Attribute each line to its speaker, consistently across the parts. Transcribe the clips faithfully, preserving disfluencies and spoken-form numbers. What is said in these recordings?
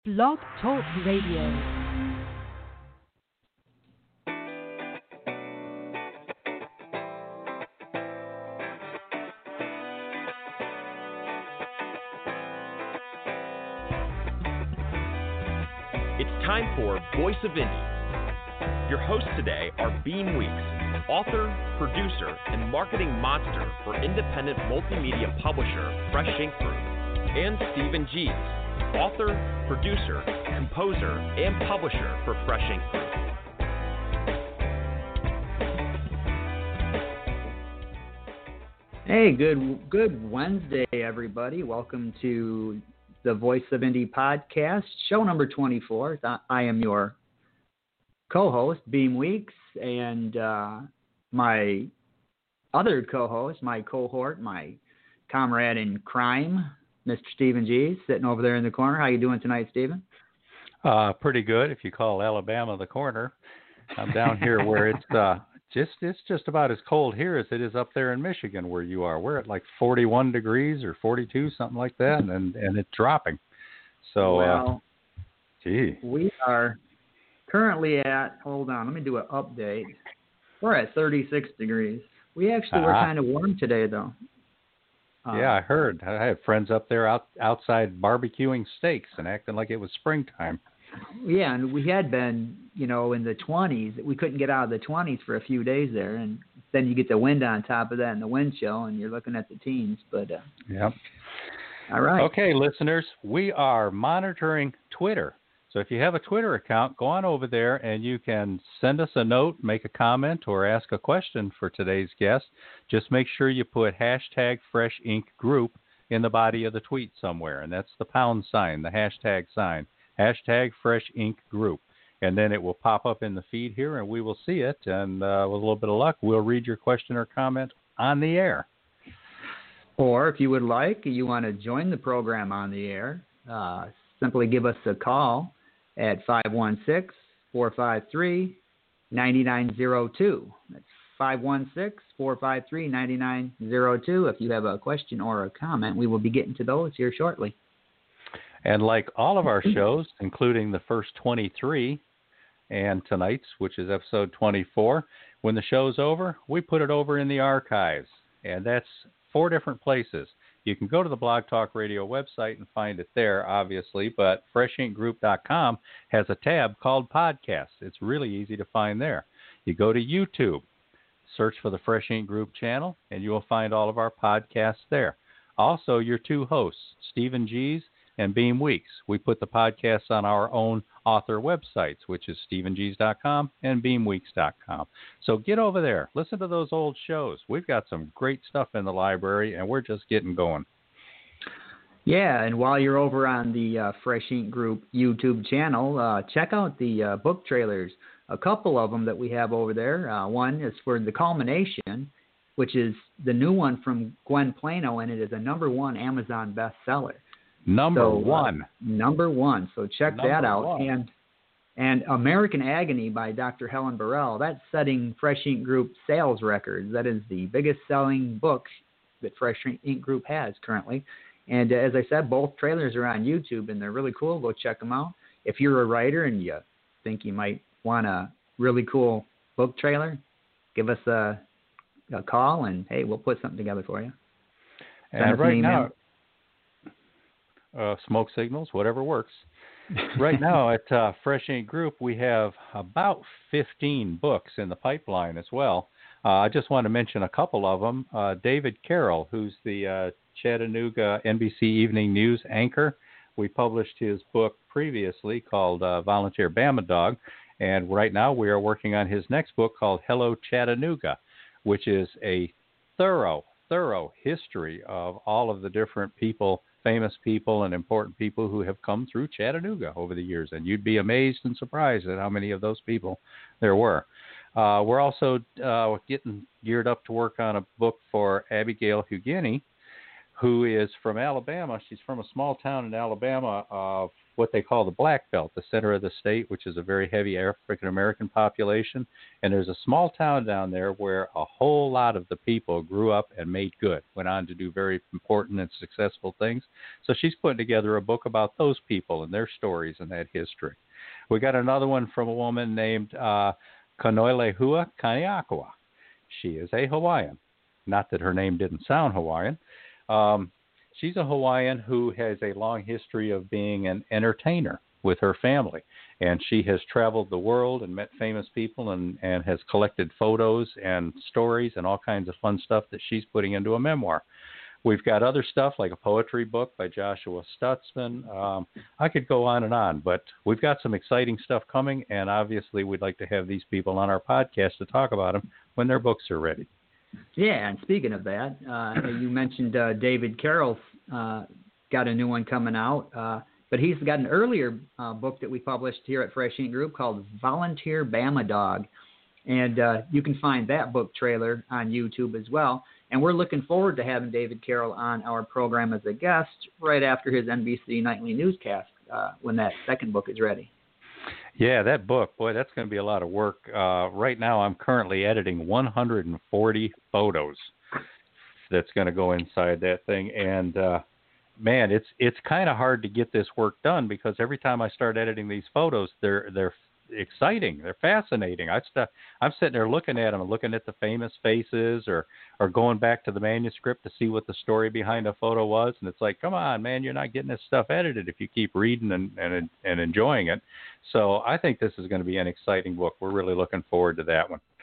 Speaker 1: Blog Talk Radio.
Speaker 2: It's time for Voice of Indie. Your hosts today are Beam Weeks, author, producer, and marketing monster for independent multimedia publisher Fresh Ink Group, and Stephen Gies, author, producer, composer, and publisher for Fresh Ink Group.
Speaker 3: Hey, good good Wednesday, everybody. Welcome to the Voice of Indie podcast, show number twenty-four. I am your co-host, Beam Weeks, and uh, my other co-host, my cohort, my comrade in crime, Mister Stephen Gies, sitting over there in the corner. How you doing tonight, Stephen?
Speaker 4: Uh, pretty good, if you call Alabama the corner. I'm down here where it's uh, just it's just about as cold here as it is up there in Michigan where you are. We're at like forty-one degrees or forty-two, something like that, and and, and it's dropping. So,
Speaker 3: well,
Speaker 4: uh, gee.
Speaker 3: We are currently at, hold on, let me do an update. We're at thirty-six degrees. We actually were
Speaker 4: uh-huh.
Speaker 3: kind of warm today, though.
Speaker 4: Uh, yeah, I heard. I had friends up there out outside barbecuing steaks and acting like it was springtime.
Speaker 3: Yeah, and we had been, you know, in the twenties. We couldn't get out of the twenties for a few days there, and then you get the wind on top of that and the wind chill, and you're looking at the teens. But uh,
Speaker 4: yep.
Speaker 3: All right.
Speaker 4: Okay, listeners, we are monitoring Twitter. So if you have a Twitter account, go on over there and you can send us a note, make a comment, or ask a question for today's guest. Just make sure you put hashtag Fresh Ink Group in the body of the tweet somewhere, and that's the pound sign, the hashtag sign, hashtag Fresh Ink Group. And then it will pop up in the feed here, and we will see it, and uh, with a little bit of luck, we'll read your question or comment on the air.
Speaker 3: Or if you would like, you want to join the program on the air, uh, simply give us a call at five one six, four five three, nine nine zero two. That's five one six, four five three, nine nine zero two. If you have a question or a comment, we will be getting to those here shortly.
Speaker 4: And like all of our shows, including the first twenty-three and tonight's, which is episode twenty-four, when the show's over, we put it over in the archives. And that's four different places. You can go to the Blog Talk Radio website and find it there, obviously, but fresh ink group dot com has a tab called Podcasts. It's really easy to find there. You go to YouTube, search for the Fresh Ink Group channel, and you will find all of our podcasts there. Also, your two hosts, Stephen Gies and Beam Weeks. We put the podcasts on our own author websites, which is stephen gies dot com and beam weeks dot com. So get over there. Listen to those old shows. We've got some great stuff in the library, and we're just getting going.
Speaker 3: Yeah, and while you're over on the uh, Fresh Ink Group YouTube channel, uh, check out the uh, book trailers. A couple of them that we have over there. Uh, one is for The Culmination, which is the new one from Gwen Plano, and it is a number one Amazon bestseller.
Speaker 4: Number
Speaker 3: so,
Speaker 4: one.
Speaker 3: Uh, number one. So check
Speaker 4: number
Speaker 3: that out.
Speaker 4: One.
Speaker 3: And and American Agony by Doctor Helen Burrell. That's setting Fresh Ink Group sales records. That is the biggest selling book that Fresh Ink Group has currently. And uh, as I said, both trailers are on YouTube, and they're really cool. Go check them out. If you're a writer and you think you might want a really cool book trailer, give us a, a call, and, hey, we'll put something together for you.
Speaker 4: Send and right now, Uh, smoke signals, whatever works. Right now at uh, Fresh Ink Group, we have about fifteen books in the pipeline as well. Uh, I just want to mention a couple of them. Uh, David Carroll, who's the uh, Chattanooga N B C Evening News anchor. We published his book previously called uh, Volunteer Bama Dog, and right now we are working on his next book called Hello Chattanooga, which is a thorough, thorough history of all of the different people, famous people and important people who have come through Chattanooga over the years. And you'd be amazed and surprised at how many of those people there were. Uh, we're also uh, getting geared up to work on a book for Abigail Huginey, who is from Alabama. She's from a small town in Alabama, uh, what they call the Black Belt, the center of the state, which is a very heavy African-American population. And there's a small town down there where a whole lot of the people grew up and made good, went on to do very important and successful things. So she's putting together a book about those people and their stories and that history. We got another one from a woman named uh, Kanoilehua Kaniakwa. She is a Hawaiian. Not that her name didn't sound Hawaiian. Um, she's a Hawaiian who has a long history of being an entertainer with her family. And she has traveled the world and met famous people and, and has collected photos and stories and all kinds of fun stuff that she's putting into a memoir. We've got other stuff like a poetry book by Joshua Stutzman. Um, I could go on and on, but we've got some exciting stuff coming, and obviously we'd like to have these people on our podcast to talk about them when their books are ready.
Speaker 3: Yeah, and speaking of that, uh, you mentioned uh, David Carroll's uh, got a new one coming out, uh, but he's got an earlier uh, book that we published here at Fresh Ink Group called Volunteer Bama Dog, and uh, you can find that book trailer on YouTube as well. And we're looking forward to having David Carroll on our program as a guest right after his N B C Nightly Newscast uh, when that second book is ready.
Speaker 4: Yeah, that book, boy, that's going to be a lot of work. Uh, right now I'm currently editing one hundred forty photos that's going to go inside that thing. And, uh, man, it's it's kind of hard to get this work done because every time I start editing these photos, they're they're exciting. They're fascinating. I st- I'm sitting there looking at them, looking at the famous faces or, or going back to the manuscript to see what the story behind a photo was. And it's like, come on, man, you're not getting this stuff edited if you keep reading and, and, and enjoying it. So I think this is going to be an exciting book. We're really looking forward to that one.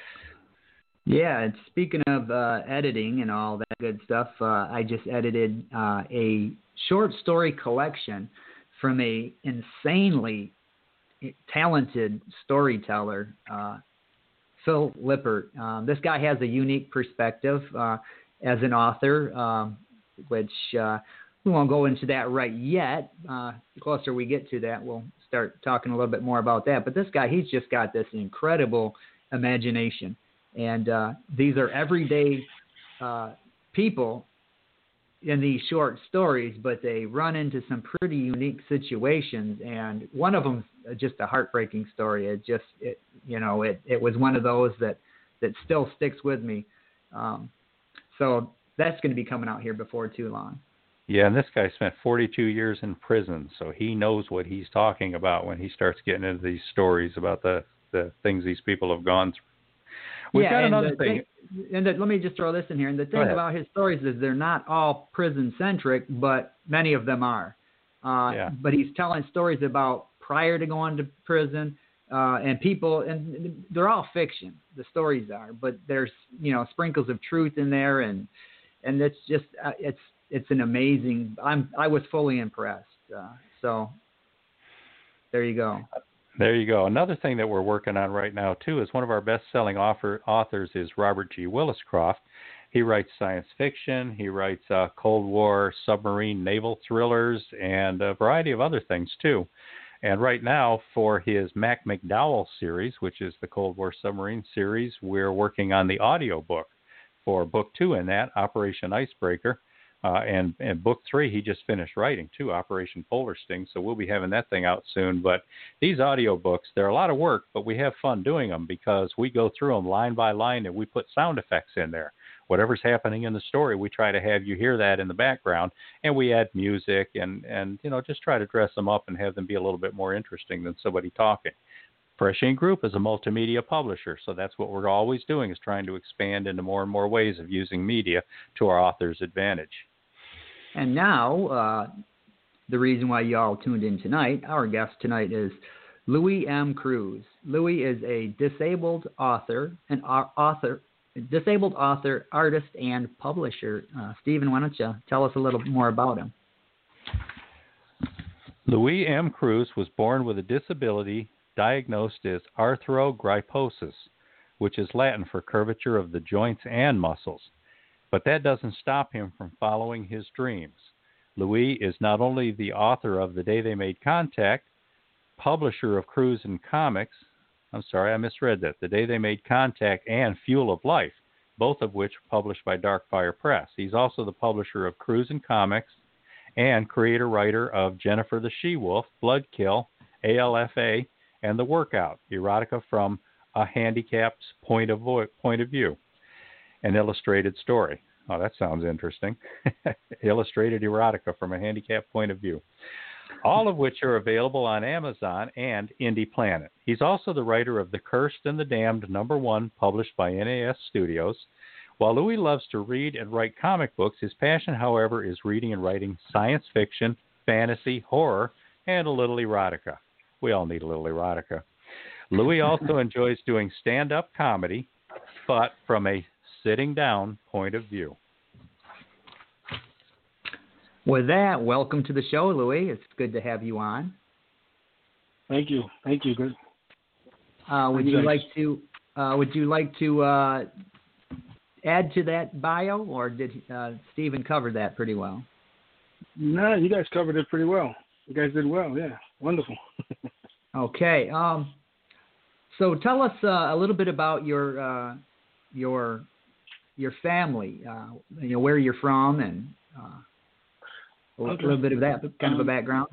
Speaker 3: Yeah, and speaking of uh, editing and all that good stuff, uh, I just edited uh, a short story collection from a insanely talented storyteller, uh, Phil Lippert. Um, this guy has a unique perspective uh, as an author, um, which uh, we won't go into that right yet. Uh, the closer we get to that, we'll start talking a little bit more about that. But this guy, he's just got this incredible imagination. And uh, these are everyday uh, people in these short stories, but they run into some pretty unique situations. And one of them's just a heartbreaking story. It just, it, you know, it, it was one of those that, that still sticks with me. Um, so that's going to be coming out here before too long.
Speaker 4: Yeah, and this guy spent forty-two years in prison, so he knows what he's talking about when he starts getting into these stories about the, the things these people have gone through. We've
Speaker 3: yeah,
Speaker 4: got
Speaker 3: and
Speaker 4: another
Speaker 3: the,
Speaker 4: thing.
Speaker 3: And the, let me just throw this in here. And the thing about his stories is they're not all prison-centric, but many of them are. Uh,
Speaker 4: yeah.
Speaker 3: But he's telling stories about prior to going to prison uh, and people, and they're all fiction. The stories are, but there's you know sprinkles of truth in there, and and it's just uh, it's it's an amazing. I'm I was fully impressed. Uh, so there you go.
Speaker 4: There you go. Another thing that we're working on right now, too, is one of our best-selling author, authors is Robert G. Williscroft. He writes science fiction. He writes uh, Cold War submarine naval thrillers and a variety of other things, too. And right now, for his Mac McDowell series, which is the Cold War submarine series, we're working on the audio book for book two in that, Operation Icebreaker. Uh, and, and book three, he just finished writing, too, Operation Polar Sting. So we'll be having that thing out soon. But these audio books, they're a lot of work, but we have fun doing them because we go through them line by line and we put sound effects in there. Whatever's happening in the story, we try to have you hear that in the background, and we add music and, and you know, just try to dress them up and have them be a little bit more interesting than somebody talking. Fresh Ink Group is a multimedia publisher, so that's what we're always doing is trying to expand into more and more ways of using media to our author's advantage.
Speaker 3: And now, uh, the reason why you all tuned in tonight, our guest tonight is Louis M. Cruz. Louis is a disabled author, an author, disabled author, artist, and publisher. Uh, Stephen, why don't you tell us a little more about him?
Speaker 4: Louis M. Cruz was born with a disability diagnosed as arthrogryposis, which is Latin for curvature of the joints and muscles. But that doesn't stop him from following his dreams. Louis is not only the author of The Day They Made Contact, publisher of Cruz and Comics, I'm sorry, I misread that, The Day They Made Contact and Fuel of Life, both of which were published by Darkfire Press. He's also the publisher of Cruz and Comics and creator-writer of Jennifer the She-Wolf, Bloodkill, A L F A, and The Workout, erotica from a handicapped point of, vo- point of view, an illustrated story. Oh, that sounds interesting. Illustrated erotica from a handicapped point of view. All of which are available on Amazon and Indie Planet. He's also the writer of The Cursed and the Damned, number one, published by N A S Studios. While Louis loves to read and write comic books, his passion, however, is reading and writing science fiction, fantasy, horror, and a little erotica. We all need a little erotica. Louis also enjoys doing stand-up comedy, but from a sitting-down point of view.
Speaker 3: With that, welcome to the show, Louis. It's good to have you on.
Speaker 5: Thank you. Thank you. Good.
Speaker 3: Uh, would you like to uh, Would you like to uh, add to that bio, or did uh, Stephen cover that pretty well?
Speaker 5: No, you guys covered it pretty well. You guys did well. Yeah, wonderful.
Speaker 3: Okay. Um, so tell us uh, a little bit about your uh, your your family. Uh, you know, where you're from, and uh, a
Speaker 5: Okay.
Speaker 3: little bit of that kind
Speaker 5: um,
Speaker 3: of a background.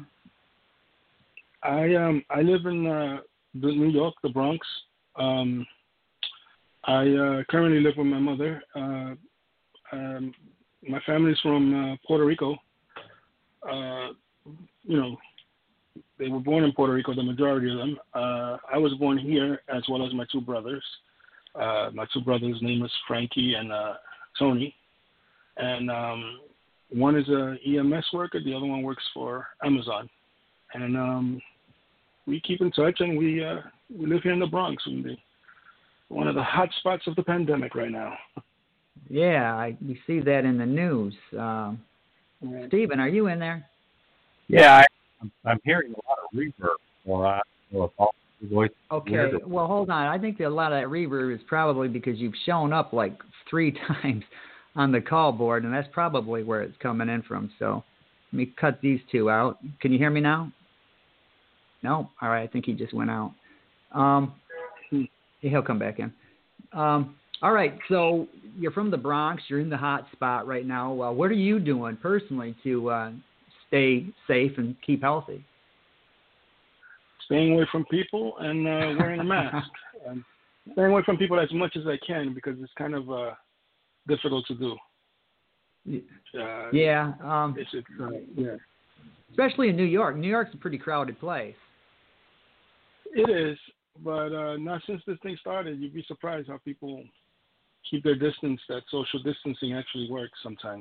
Speaker 5: I um I live in uh, the New York, the Bronx. Um, I uh, currently live with my mother. Uh, um, my family's from uh, Puerto Rico. Uh, you know, they were born in Puerto Rico, the majority of them. Uh, I was born here, as well as my two brothers. Uh, my two brothers' name is Frankie and uh, Tony, and um, one is a E M S worker. The other one works for Amazon, and um, we keep in touch. And we uh, we live here in the Bronx, in the, one of the hot spots of the pandemic right now.
Speaker 3: Yeah, I, we see that in the news. Um, Stephen, are you in there?
Speaker 4: Yeah, I, I'm, I'm hearing a lot of reverb. Well, I don't know if all the voice
Speaker 3: Okay,
Speaker 4: weird.
Speaker 3: well, hold on. I think that a lot of that reverb is probably because you've shown up like three times on the call board, and that's probably where it's coming in from. So let me cut these two out. Can you hear me now? No? All right, I think he just went out. Um, he'll come back in. Um, all right, so you're from the Bronx. You're in the hot spot right now. Well, what are you doing personally to uh, stay safe and keep healthy?
Speaker 5: Staying away from people and uh, wearing a mask. and staying away from people as much as I can, because it's kind of uh, difficult to do. Uh,
Speaker 3: yeah. Um,
Speaker 5: it's, it's, uh, yeah.
Speaker 3: Especially in New York. New York's a pretty crowded place.
Speaker 5: It is, but uh, not since this thing started. You'd be surprised how people keep their distance, that social distancing actually works sometimes.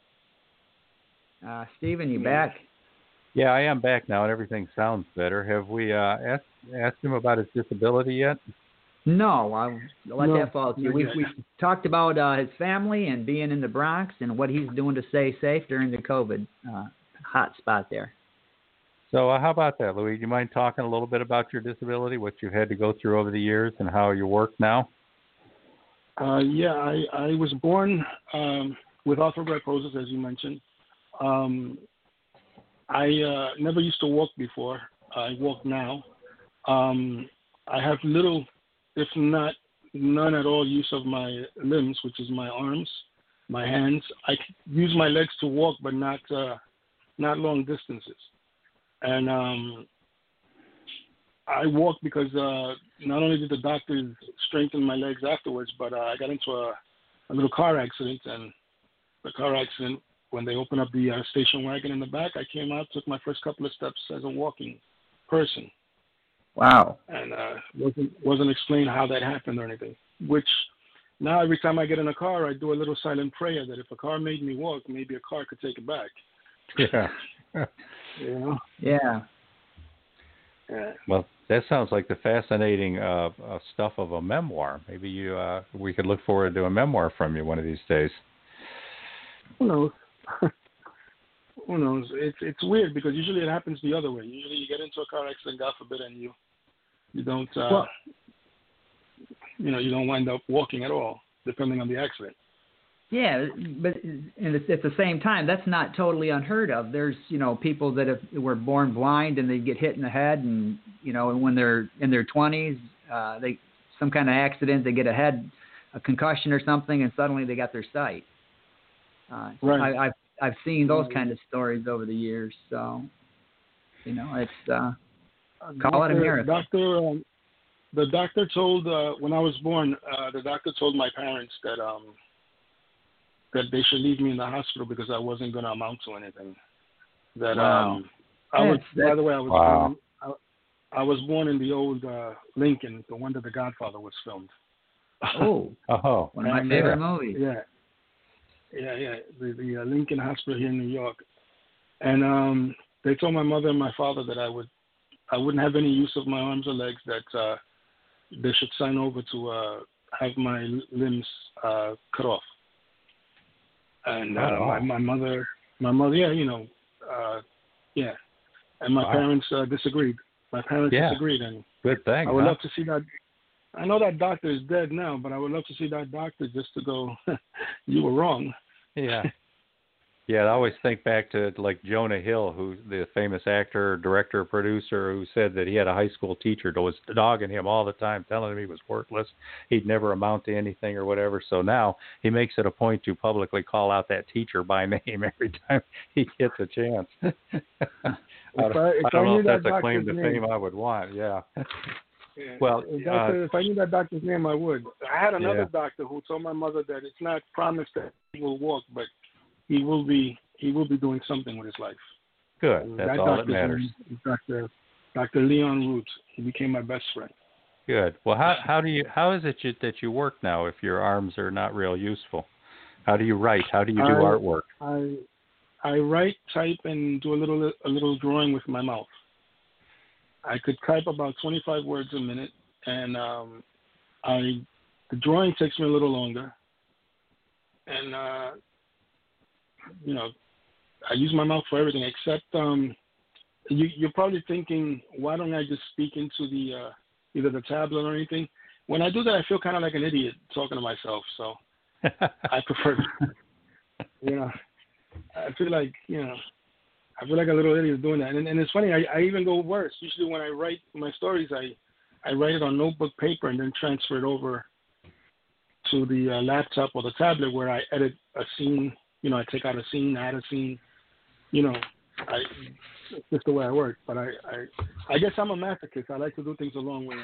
Speaker 3: Uh, Stephen, you
Speaker 5: Yeah.
Speaker 3: back?
Speaker 4: Yeah, I am back now, and everything sounds better. Have we uh, asked asked him about his disability yet?
Speaker 3: No, I'll let
Speaker 5: No,
Speaker 3: that fall to you.
Speaker 5: not
Speaker 3: We've,
Speaker 5: yet.
Speaker 3: we've talked about uh, his family and being in the Bronx and what he's doing to stay safe during the COVID uh, hot spot there.
Speaker 4: So uh, how about that, Louis? Do you mind talking a little bit about your disability, what you've had to go through over the years, and how you work now?
Speaker 5: Uh, yeah, I, I was born um, with arthrogryposis, as you mentioned. Um, I uh, never used to walk before. I walk now. Um, I have little, if not none at all, use of my limbs, which is my arms, my hands. I use my legs to walk, but not uh, not long distances. And um, I walk because uh, not only did the doctors strengthen my legs afterwards, but uh, I got into a, a little car accident, and the car accident, when they opened up the uh, station wagon in the back, I came out, took my first couple of steps as a walking person.
Speaker 3: Wow.
Speaker 5: And uh, wasn't wasn't explained how that happened or anything. Which now every time I get in a car, I do a little silent prayer that if a car made me walk, maybe a car could take it back.
Speaker 4: Yeah.
Speaker 5: You know?
Speaker 3: Yeah.
Speaker 5: Yeah.
Speaker 4: Well, that sounds like the fascinating uh, uh, stuff of a memoir. Maybe you uh, we could look forward to a memoir from you one of these days.
Speaker 5: Who knows? Who knows? It's it's weird because usually it happens the other way. Usually you get into a car accident, God forbid, and you you don't uh,
Speaker 3: Well,
Speaker 5: you know you don't wind up walking at all, depending on the accident.
Speaker 3: yeah, but and it's, at the same time, that's not totally unheard of. There's, you know, people that have, were born blind and they get hit in the head, and you know, when they're in their twenties, uh, they some kind of accident, they get a head, a concussion or something, and suddenly they got their sight. Uh,
Speaker 5: Right.
Speaker 3: I, I've I've seen those kind of stories over the years. So, you know, it's uh, call it a miracle.
Speaker 5: Doctor, um, the doctor told uh, when I was born, uh, the doctor told my parents that um, that they should leave me in the hospital because I wasn't going to amount to anything. That
Speaker 3: wow.
Speaker 5: um, I was.
Speaker 3: That's,
Speaker 5: by the way, I was.
Speaker 4: Wow.
Speaker 5: Born, I, I was born in the old uh, Lincoln, the one that The Godfather was filmed.
Speaker 3: Oh,
Speaker 4: oh,
Speaker 3: one of my
Speaker 5: and,
Speaker 3: favorite
Speaker 5: uh,
Speaker 3: movies.
Speaker 5: Yeah, yeah, yeah. The, the uh, Lincoln Hospital here in New York, and um, they told my mother and my father that I would, I wouldn't have any use of my arms or legs. That uh, they should sign over to uh, have my limbs uh, cut off. And uh,
Speaker 4: oh.
Speaker 5: my, my mother, my mother, yeah, you know, uh, yeah, and my
Speaker 4: wow.
Speaker 5: parents uh, disagreed. My parents
Speaker 4: yeah.
Speaker 5: disagreed, and
Speaker 4: good thing.
Speaker 5: I would
Speaker 4: huh?
Speaker 5: love to see that. I know that doctor is dead now, but I would love to see that doctor just to go, you were wrong.
Speaker 4: Yeah. Yeah, I always think back to like Jonah Hill, who's the famous actor, director, producer, who said that he had a high school teacher that was dogging him all the time, telling him he was worthless, he'd never amount to anything or whatever. So now he makes it a point to publicly call out that teacher by name every time he gets a chance. I don't,
Speaker 5: I,
Speaker 4: I don't know if
Speaker 5: that
Speaker 4: that's a claim to
Speaker 5: name,
Speaker 4: fame I would want. Yeah.
Speaker 5: Yeah.
Speaker 4: Well,
Speaker 5: if,
Speaker 4: uh,
Speaker 5: doctor, if I knew that doctor's name, I would. I had another
Speaker 4: yeah.
Speaker 5: doctor who told my mother that it's not promised that he will walk, but he will be. He will be doing something with his life.
Speaker 4: Good.
Speaker 5: And
Speaker 4: That's
Speaker 5: that
Speaker 4: all that matters.
Speaker 5: Doctor Doctor Leon Root. He became my best friend.
Speaker 4: Good. Well, how how do you how is it you, that you work now if your arms are not real useful? How do you write? How do you do
Speaker 5: I,
Speaker 4: artwork?
Speaker 5: I I write, type, and do a little a little drawing with my mouth. I could type about twenty-five words a minute, and um, I the drawing takes me a little longer. And uh, you know, I use my mouth for everything except um, you, you're probably thinking, why don't I just speak into the uh, either the tablet or anything? When I do that, I feel kind of like an idiot talking to myself. So I prefer, you know, I feel like you know. I feel like a little idiot doing that. And, and it's funny, I, I even go worse. Usually when I write my stories, I, I write it on notebook paper and then transfer it over to the uh, laptop or the tablet where I edit a scene. You know, I take out a scene, add a scene. You know, I, it's just the way I work. But I, I, I guess I'm a masochist. I like to do things a long way.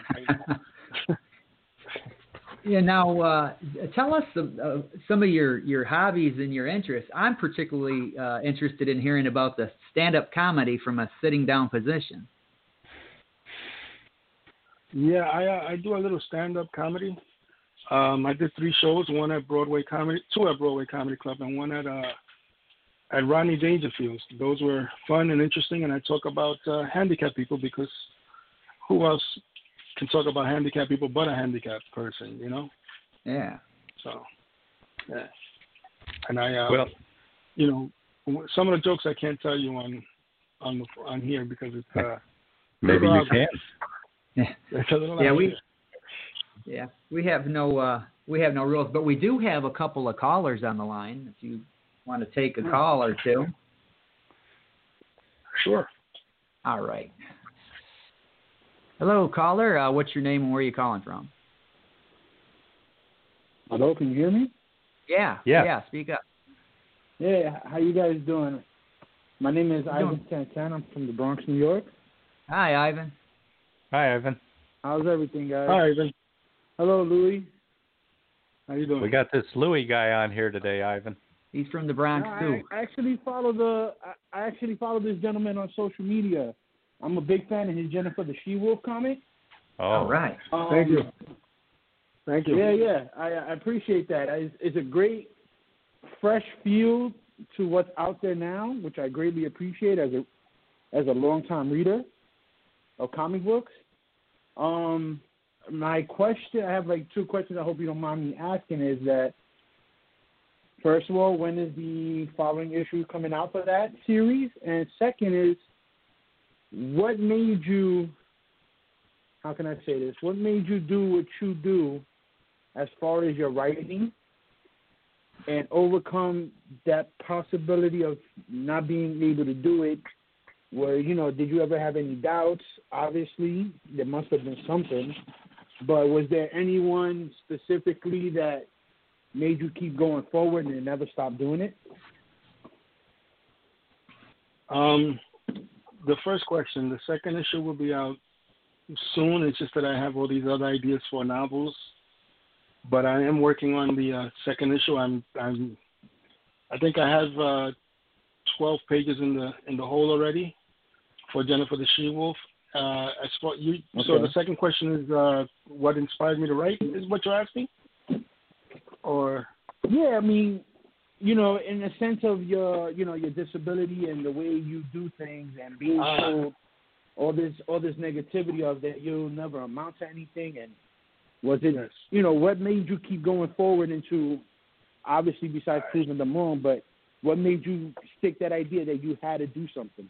Speaker 3: Yeah. Now, uh, tell us some, uh, some of your, your hobbies and your interests. I'm particularly uh, interested in hearing about the stand-up comedy from a sitting down position.
Speaker 5: Yeah, I uh, I do a little stand-up comedy. Um, I did three shows: one at Broadway Comedy, two at Broadway Comedy Club, and one at uh, at Rodney Dangerfield's. Those were fun and interesting, and I talk about uh, handicapped people because who else can talk about handicapped people but a handicapped person, you know?
Speaker 3: Yeah.
Speaker 5: So, yeah. And I, uh,
Speaker 4: well,
Speaker 5: you know, some of the jokes I can't tell you on on the, on here because it's uh,
Speaker 4: maybe you can.
Speaker 3: Yeah.
Speaker 5: It's a little
Speaker 3: yeah, we.
Speaker 5: here.
Speaker 3: Yeah, we have no uh, we have no rules, but we do have a couple of callers on the line. If you want to take a call or two.
Speaker 5: Sure.
Speaker 3: All right. Hello, caller. Uh, what's your name and where are you calling from?
Speaker 6: Hello, can you hear me?
Speaker 3: Yeah.
Speaker 4: Yeah.
Speaker 3: Yeah. Speak up.
Speaker 6: Yeah. How you guys doing? My name is
Speaker 3: How you
Speaker 6: Ivan Santan. I'm from the Bronx, New York.
Speaker 3: Hi, Ivan.
Speaker 4: Hi, Ivan.
Speaker 6: How's everything, guys?
Speaker 5: Hi, Ivan.
Speaker 6: Hello, Louis.
Speaker 5: How you doing?
Speaker 4: We got this Louis guy on here today, Ivan.
Speaker 3: He's from the Bronx
Speaker 6: No,
Speaker 3: too.
Speaker 6: I actually follow the. I I actually follow this gentleman on social media. I'm a big fan of his Jennifer the She-Wolf comic.
Speaker 4: Oh,
Speaker 3: All right.
Speaker 6: Um,
Speaker 5: Thank you. Thank you.
Speaker 6: Yeah, yeah. I, I appreciate that. It's, it's a great, fresh feel to what's out there now, which I greatly appreciate as a as a longtime reader of comic books. Um, my question, I have like two questions I hope you don't mind me asking, is that, first of all, when is the following issue coming out for that series? And second is, what made you, how can I say this, what made you do what you do as far as your writing and overcome that possibility of not being able to do it? Where, you know, did you ever have any doubts? Obviously, there must have been something. But was there anyone specifically that made you keep going forward and never stop doing it?
Speaker 5: Um, the first question, the second issue will be out soon. It's just that I have all these other ideas for novels, but I am working on the uh, second issue. I'm, I'm, I think I have uh, twelve pages in the in the hole already for Jennifer the She-Wolf. Uh, as for you,
Speaker 6: Okay.
Speaker 5: so the second question is uh, what inspired me to write? Is what you're asking, or?
Speaker 6: Yeah, I mean, you know, in the sense of your, you know, your disability and the way you do things, and being
Speaker 5: Uh,
Speaker 6: told all this, all this negativity of that you'll never amount to anything, and was it,
Speaker 5: Yes.
Speaker 6: you know, what made you keep going forward into, obviously besides proving them wrong, but what made you stick that idea that you had to do something?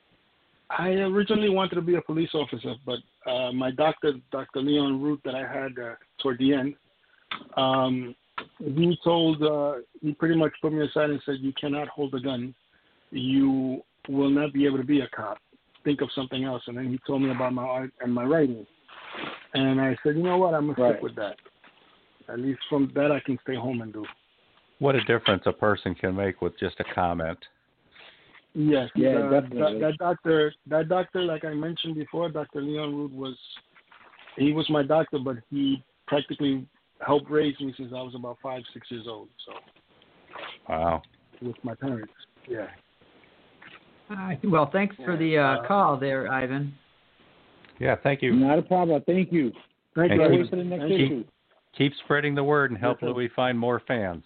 Speaker 5: I originally wanted to be a police officer, but uh, my doctor, Doctor Leon Root, that I had uh, toward the end, um, he told, uh, he pretty much put me aside and said, you cannot hold a gun. You will not be able to be a cop. Think of something else. And then he told me about my art and my writing. And I said, you know what, I'm going to
Speaker 6: Right.
Speaker 5: stick with that. At least from that I can stay home and do.
Speaker 4: What a difference a person can make with just a comment.
Speaker 5: Yes,
Speaker 6: Yeah,
Speaker 5: uh,
Speaker 6: definitely.
Speaker 5: That, that doctor, that doctor, like I mentioned before, Doctor Leon Root was, he was my doctor, but he practically helped raise me since I was about five, six years old. So,
Speaker 4: Wow.
Speaker 5: with my parents, yeah.
Speaker 3: Uh, well, thanks for the uh, call there, Ivan.
Speaker 4: Yeah, thank you.
Speaker 6: Not a problem. Thank you.
Speaker 5: Thank
Speaker 4: Thank
Speaker 5: you.
Speaker 6: Can't
Speaker 4: you.
Speaker 6: wait for the next
Speaker 5: Thank you.
Speaker 6: issue.
Speaker 4: Keep spreading the word and help
Speaker 5: Yes, sir.
Speaker 4: Louis find more fans.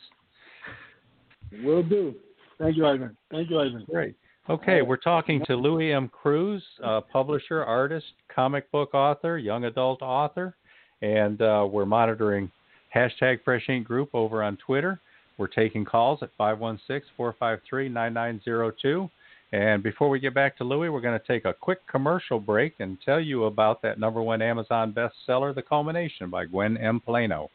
Speaker 6: Will do.
Speaker 5: Thank you, Ivan. Thank you, Ivan.
Speaker 4: Great. Okay, we're talking to Louis M. Cruz, uh, publisher, artist, comic book author, young adult author, and uh, we're monitoring hashtag Fresh Ink Group over on Twitter. We're taking calls at five one six, four five three, nine nine zero two. And before we get back to Louis, we're going to take a quick commercial break and tell you about that number one Amazon bestseller, The Culmination by Gwen M. Plano.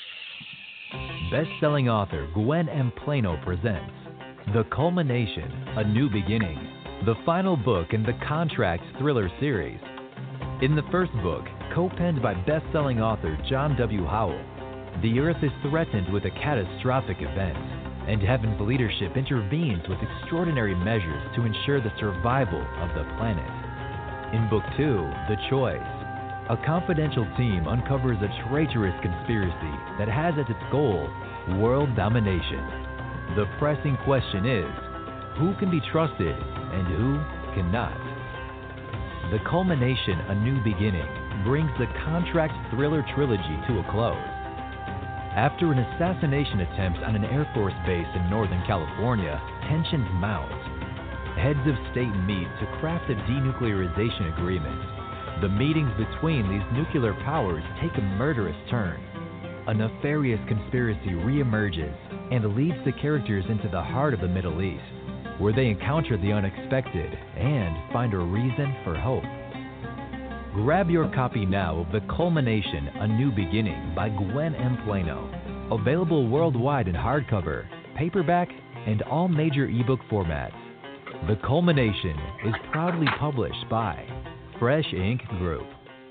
Speaker 7: Best-selling author Gwen M. Plano presents The Culmination, A New Beginning, the final book in the Contract thriller series. In the first book, co-penned by best-selling author John W. Howell, the Earth is threatened with a catastrophic event, and Heaven's leadership intervenes with extraordinary measures to ensure the survival of the planet. In Book two, The Choice, a confidential team uncovers a traitorous conspiracy that has as its goal world domination. The pressing question is, who can be trusted and who cannot? The Culmination, A New Beginning brings the Contract thriller trilogy to a close. After an assassination attempt on an Air Force base in Northern California, tensions mount. Heads of state meet to craft a denuclearization agreement. The meetings between these nuclear powers take a murderous turn. A nefarious conspiracy reemerges and leads the characters into the heart of the Middle East, where they encounter the unexpected and find a reason for hope. Grab your copy now of The Culmination, A New Beginning by Gwen M. Plano. Available worldwide in hardcover, paperback, and all major ebook formats. The Culmination is proudly published by Fresh Ink Group.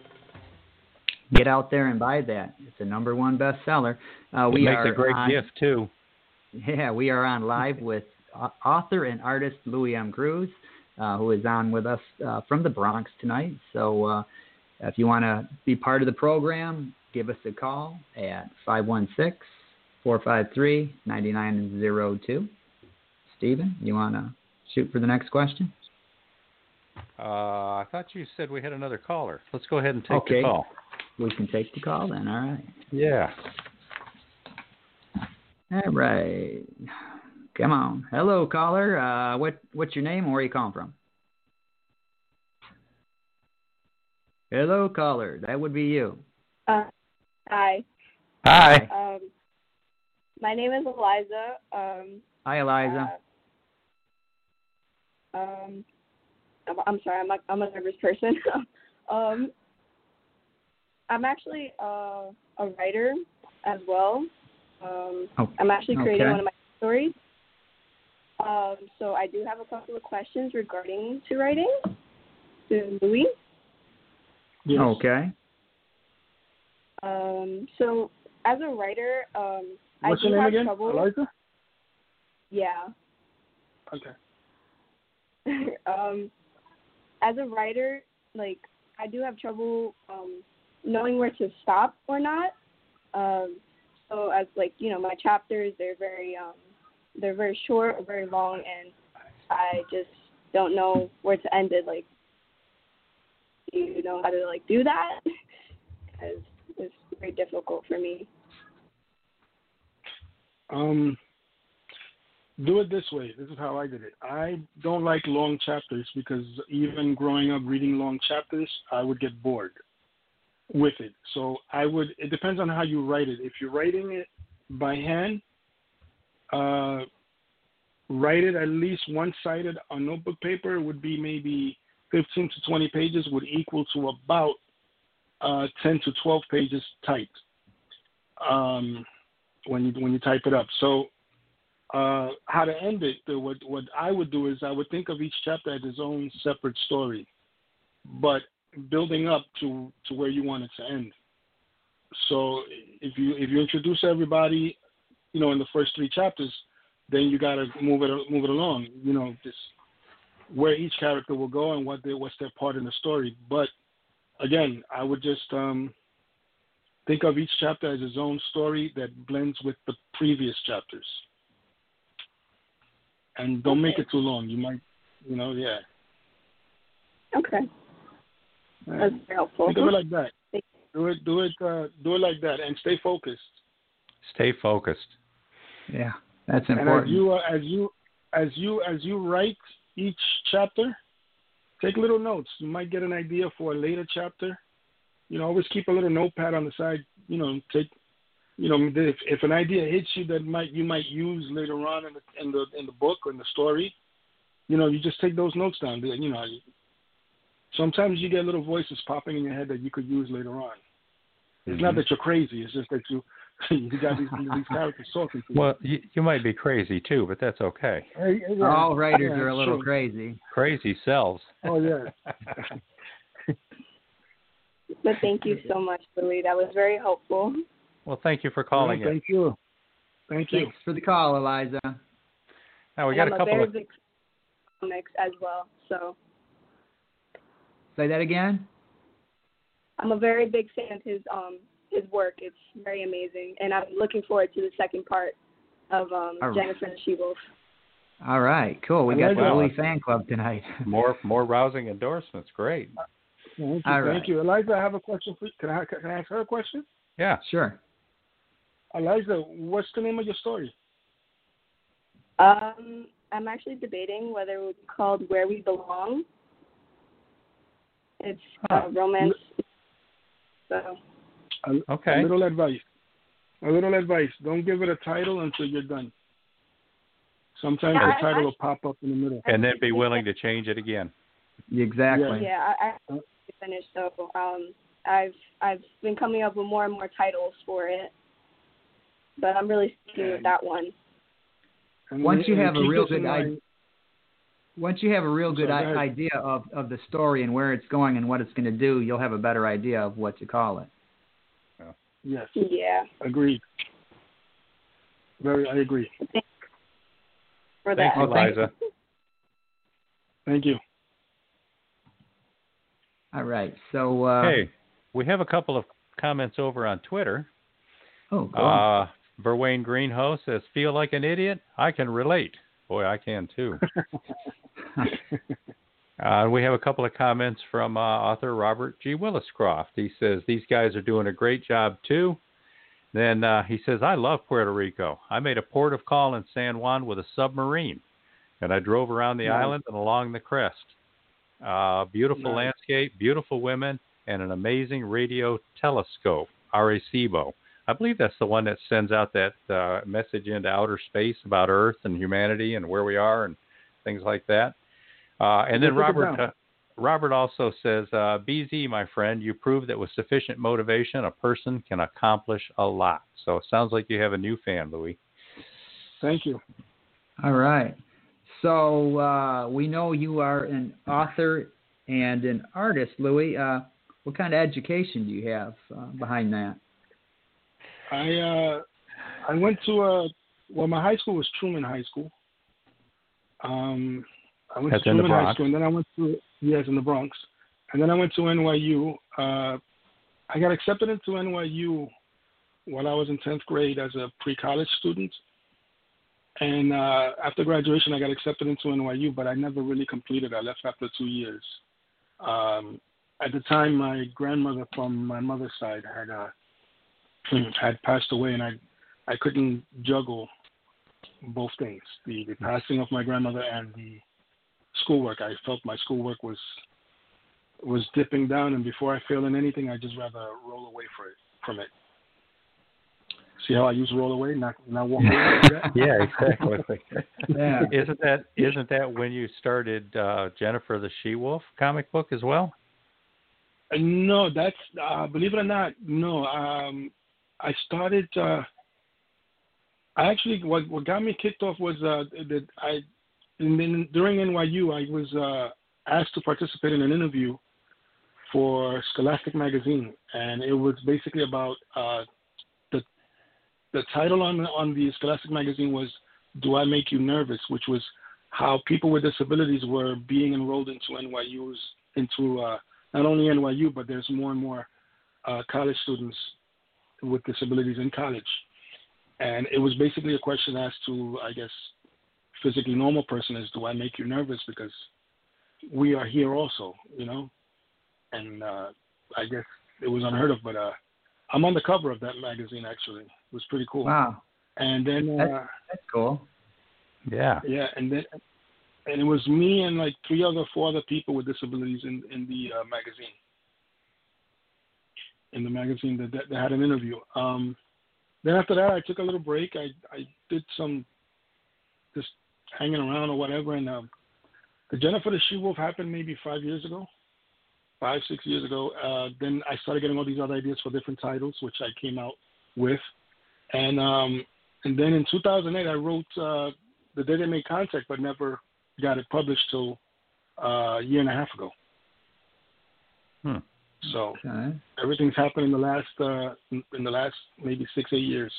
Speaker 3: Get out there and buy that. It's a number one bestseller. Uh,
Speaker 4: It
Speaker 3: we
Speaker 4: makes
Speaker 3: are
Speaker 4: a great
Speaker 3: on,
Speaker 4: gift, too.
Speaker 3: Yeah, we are on live with uh, author and artist Louis M. Cruz, uh, who is on with us uh, from the Bronx tonight. So uh, if you want to be part of the program, give us a call at five one six, four five three, nine nine zero two. Stephen, you want to shoot for the next question?
Speaker 4: Uh, I thought you said we had another caller. Let's go ahead and take
Speaker 3: Okay.
Speaker 4: the call.
Speaker 3: We can take the call then. All right.
Speaker 4: Yeah.
Speaker 3: All right. Come on. Hello, caller. Uh, what what's your name and where are you calling from? Hello, caller. That would be you.
Speaker 8: Uh, hi.
Speaker 4: Hi.
Speaker 8: Um, my name is Eliza. Um,
Speaker 3: Hi, Eliza.
Speaker 8: uh, um, I'm, I'm sorry. I'm a, I'm a nervous person. um, I'm actually uh, a writer as well. Um,
Speaker 3: Oh,
Speaker 8: I'm actually creating
Speaker 3: okay.
Speaker 8: one of my stories. Um, so I do have a couple of questions regarding to writing to Louis.
Speaker 5: Yes.
Speaker 3: Okay.
Speaker 8: Um, so as a writer, um,
Speaker 5: What's
Speaker 8: I do
Speaker 5: your name
Speaker 8: have
Speaker 5: again?
Speaker 8: trouble.
Speaker 5: Eliza?
Speaker 8: Yeah.
Speaker 5: Okay.
Speaker 8: um, as a writer, like, I do have trouble um, knowing where to stop or not. Um, so as, like, you know, my chapters, they're very, um, they're very short or very long, and I just don't know where to end it. Like, do you know how to, like, do that? Because it's very difficult for me.
Speaker 5: Um, do it this way. This is how I did it. I don't like long chapters because even growing up reading long chapters, I would get bored with it. So I would, it depends on how you write it. If you're writing it by hand, uh, write it at least one-sided on notebook paper would be maybe fifteen to twenty pages would equal to about uh, ten to twelve pages typed um, when you when you type it up. So uh, how to end it? The, what what I would do is I would think of each chapter as its own separate story, but building up to, to where you want it to end. So if you if you introduce everybody, you know, in the first three chapters, then you got to move it move it along. You know, just where each character will go and what they, what's their part in the story. But again, I would just um, think of each chapter as its own story that blends with the previous chapters. And don't okay. make it too long. You might, you know, yeah.
Speaker 8: Okay. That's very helpful.
Speaker 5: Think of it like that. Do it, do it, uh, do it like that, and stay focused.
Speaker 4: Stay focused.
Speaker 3: Yeah, that's important.
Speaker 5: And as you, uh, as you, as you, as you write each chapter, take little notes. You might get an idea for a later chapter. You know, always keep a little notepad on the side. You know, take, you know, if, if an idea hits you that might you might use later on in the in the in the book or in the story, you know, you just take those notes down. You know, sometimes you get little voices popping in your head that you could use later on. It's mm-hmm. not that you're crazy. It's just that you you got these, these characters talking to you.
Speaker 4: Well, you, you might be crazy too, but that's okay.
Speaker 5: Hey, yeah.
Speaker 3: All writers
Speaker 5: yeah,
Speaker 3: are a little
Speaker 5: sure.
Speaker 3: crazy.
Speaker 4: Crazy selves.
Speaker 5: Oh yeah.
Speaker 8: But thank you so much, Louis. That was very helpful.
Speaker 4: Well, thank you for calling.
Speaker 5: Well, thank
Speaker 4: in.
Speaker 5: you. Thank you.
Speaker 3: Thanks for the call, Eliza.
Speaker 4: Now we
Speaker 8: and
Speaker 4: got
Speaker 8: I'm
Speaker 4: a couple
Speaker 8: a very
Speaker 4: of
Speaker 8: big comics as well. So.
Speaker 3: Say that again.
Speaker 8: I'm a very big fan of his um his work. It's very amazing, and I'm looking forward to the second part of um,
Speaker 3: right.
Speaker 8: Jennifer and She-Wolf.
Speaker 3: All right, cool. We got the
Speaker 4: wow.
Speaker 3: Louis fan club tonight.
Speaker 4: more more rousing endorsements. Great.
Speaker 5: Thank you.
Speaker 3: All
Speaker 5: Thank
Speaker 3: right.
Speaker 5: you, Eliza. I have a question for you. Can I can I ask her a question?
Speaker 4: Yeah,
Speaker 3: sure.
Speaker 5: Eliza, what's the name of your story?
Speaker 8: Um, I'm actually debating whether it would be called Where We Belong. It's
Speaker 5: Huh.
Speaker 8: a romance. So.
Speaker 5: A,
Speaker 4: okay.
Speaker 5: A little advice. A little advice. Don't give it a title until you're done. Sometimes
Speaker 8: yeah,
Speaker 5: the
Speaker 8: I,
Speaker 5: title
Speaker 8: I,
Speaker 5: will pop up in the middle.
Speaker 4: And then be willing to change it again.
Speaker 3: Exactly.
Speaker 8: Yeah, I, I finished. So um, I've I've been coming up with more and more titles for it, but I'm really sticking with that one.
Speaker 5: And
Speaker 3: Once you
Speaker 5: and
Speaker 3: have a
Speaker 5: keep
Speaker 3: real
Speaker 5: this in
Speaker 3: good idea.
Speaker 5: mind.
Speaker 3: Once you have a real good
Speaker 5: Sorry, go
Speaker 3: I- idea of, of the story and where it's going and what it's going to do, you'll have a better idea of what to call it.
Speaker 5: Yes.
Speaker 8: Yeah.
Speaker 5: Agreed. Very, I agree.
Speaker 8: Thanks for
Speaker 4: Thank
Speaker 8: that.
Speaker 4: you, Eliza.
Speaker 5: Thank you.
Speaker 3: All right. So. Uh,
Speaker 4: hey, we have a couple of comments over on Twitter.
Speaker 3: Oh, cool.
Speaker 4: Uh, Verwayne Greenhoe says, "Feel like an idiot? I can relate." Boy, I can too. uh, we have a couple of comments from uh, author Robert G. Williscroft. He says, "These guys are doing a great job too." Then uh, he says, "I love Puerto Rico. I made a port of call in San Juan with a submarine, and I drove around the
Speaker 5: nice.
Speaker 4: island and along the crest. Uh, beautiful
Speaker 5: nice.
Speaker 4: landscape, beautiful women, and an amazing radio telescope, Arecibo." I believe that's the one that sends out that uh, message into outer space about Earth and humanity and where we are and things like that. Uh, and then Robert uh, Robert also says, uh, "B Z, my friend, you proved that with sufficient motivation, a person can accomplish a lot." So it sounds like you have a new fan, Louis.
Speaker 5: Thank you.
Speaker 3: All right. So uh, we know you are an author and an artist, Louis. Uh, what kind of education do you have uh, behind that?
Speaker 5: I uh, I went to a well, my high school was Truman High School. Um, I went
Speaker 4: That's
Speaker 5: to
Speaker 4: in the
Speaker 5: Truman High
Speaker 4: Bronx.
Speaker 5: School, and then I went to yes in the Bronx, and then I went to N Y U. Uh, I got accepted into N Y U while I was in tenth grade as a pre-college student, and uh, after graduation, I got accepted into N Y U, but I never really completed. I left after two years. Um, at the time, my grandmother from my mother's side had uh, had passed away, and I I couldn't juggle both things: the, the passing of my grandmother and the schoolwork. I felt my schoolwork was was dipping down, and before I fail in anything, I just rather roll away for it, from it. See how I use roll away, not not walk away?
Speaker 4: Yeah, exactly.
Speaker 3: Yeah.
Speaker 4: Isn't that isn't that when you started uh, Jennifer the She-Wolf comic book as well?
Speaker 5: Uh, no, that's uh, believe it or not, no. Um, I started. Uh, I actually what what got me kicked off was uh, that I and then during N Y U I was uh, asked to participate in an interview for Scholastic magazine, and it was basically about uh, the the title on on the Scholastic magazine was "Do I Make You Nervous?" which was how people with disabilities were being enrolled into N Y U's into uh, not only N Y U, but there's more and more uh, college students with disabilities in college. And it was basically a question asked to, I guess, physically normal person is, do I make you nervous? Because we are here also, you know? And uh, I guess it was unheard of, but uh, I'm on the cover of that magazine, actually. It was pretty cool.
Speaker 3: Wow.
Speaker 5: And then... Uh,
Speaker 3: that's, that's cool.
Speaker 4: Yeah.
Speaker 5: Yeah, and then... And it was me and like three other, four other people with disabilities in, in the uh, magazine. In the magazine that, that, that had an interview. Um, then after that, I took a little break. I, I did some just hanging around or whatever. And um, the Jennifer the She-Wolf happened maybe five years ago, five, six years ago. Uh, then I started getting all these other ideas for different titles, which I came out with. And um, and then in two thousand eight, I wrote uh, The Day They Made Contact, but never got it published till uh, a year and a half ago.
Speaker 4: Hmm.
Speaker 5: So
Speaker 3: Okay.
Speaker 5: everything's happened in the last uh, in the last maybe six, eight years.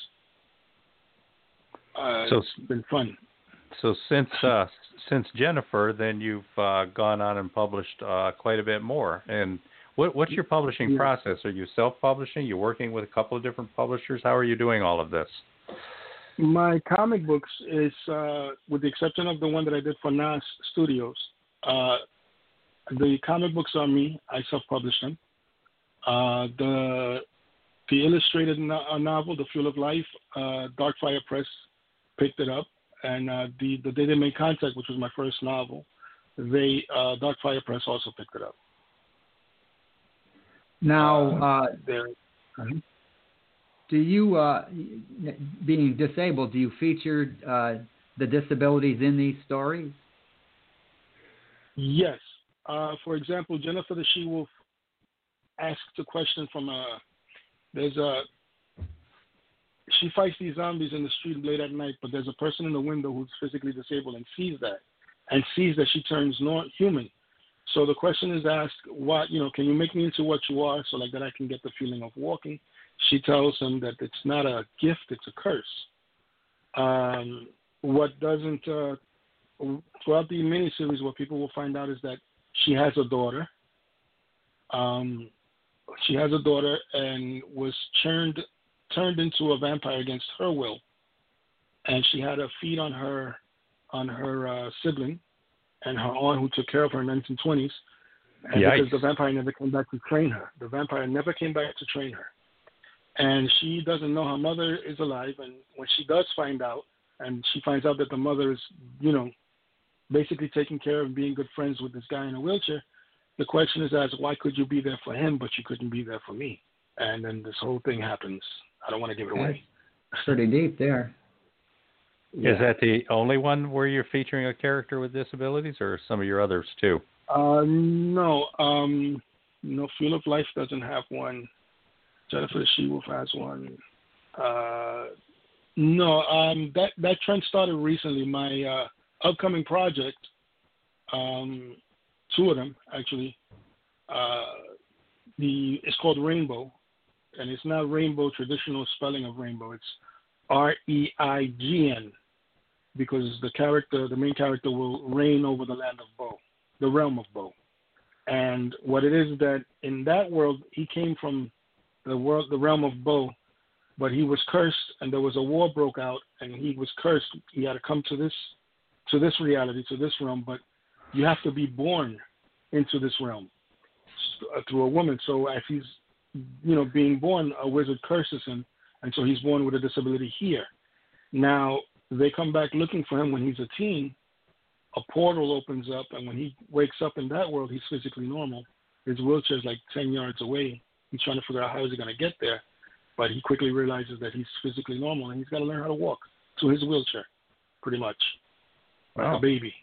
Speaker 5: Uh,
Speaker 4: So-
Speaker 5: it's been fun.
Speaker 4: So since uh, since Jennifer, then you've uh, gone on and published uh, quite a bit more. And what, what's your publishing
Speaker 5: Yeah.
Speaker 4: process? Are you self-publishing? You working with a couple of different publishers? How are you doing all of this?
Speaker 5: My comic books is, uh, with the exception of the one that I did for Nas Studios, uh, the comic books are me. I self-publish them. Uh, the the illustrated no- uh, novel, The Fuel of Life, uh, Darkfire Press picked it up, and uh, the the Day They Made Contact, which was my first novel, they uh, Darkfire Press also picked it up.
Speaker 3: Now, uh,
Speaker 5: They're-
Speaker 3: do you, uh, being disabled, do you feature uh, the disabilities in these stories?
Speaker 5: Yes. Uh, for example, Jennifer the She-Wolf asked a question from a, there's a, she fights these zombies in the street late at night, but there's a person in the window who's physically disabled and sees that, and sees that she turns not human. So the question is asked, what, you know, can you make me into what you are so like that I can get the feeling of walking? She tells him that it's not a gift, it's a curse. Um, what doesn't, uh, throughout the miniseries, what people will find out is that she has a daughter. Um, she has a daughter and was turned turned into a vampire against her will, and she had to feed on her on her uh, sibling and her aunt who took care of her in the nineteen twenties. And
Speaker 4: Yikes.
Speaker 5: because the vampire never came back to train her, the vampire never came back to train her, and she doesn't know her mother is alive. And when she does find out, and she finds out that the mother is, you know, basically taking care of and being good friends with this guy in a wheelchair, the question is asked, why could you be there for him, but you couldn't be there for me? And then this whole thing happens. I don't want to give it away.
Speaker 3: Pretty deep there.
Speaker 5: Yeah.
Speaker 4: Is that the only one where you're featuring a character with disabilities, or some of your others too?
Speaker 5: Uh, no. Um, no, Fuel of Life doesn't have one. Jennifer the She-Wolf has one. Uh, no, um, that, that trend started recently. My uh, upcoming project, um, two of them actually, uh, the it's called Rainbow, and it's not Rainbow traditional spelling of rainbow. It's R E I G N, because the character, the main character, will reign over the land of Bo, the realm of Bo. And what it is that in that world, he came from the world, the realm of Bo, but he was cursed, and there was a war broke out, and he was cursed. He had to come to this, to this reality, to this realm. But you have to be born into this realm through a woman. So as he's, you know, being born, a wizard curses him, and so he's born with a disability here. Now they come back looking for him when he's a teen. A portal opens up, and when he wakes up in that world, he's physically normal. His wheelchair is like ten yards away. He's trying to figure out how he's going to get there, but he quickly realizes that he's physically normal, and he's got to learn how to walk to his wheelchair, pretty much, like
Speaker 4: wow.
Speaker 5: a baby.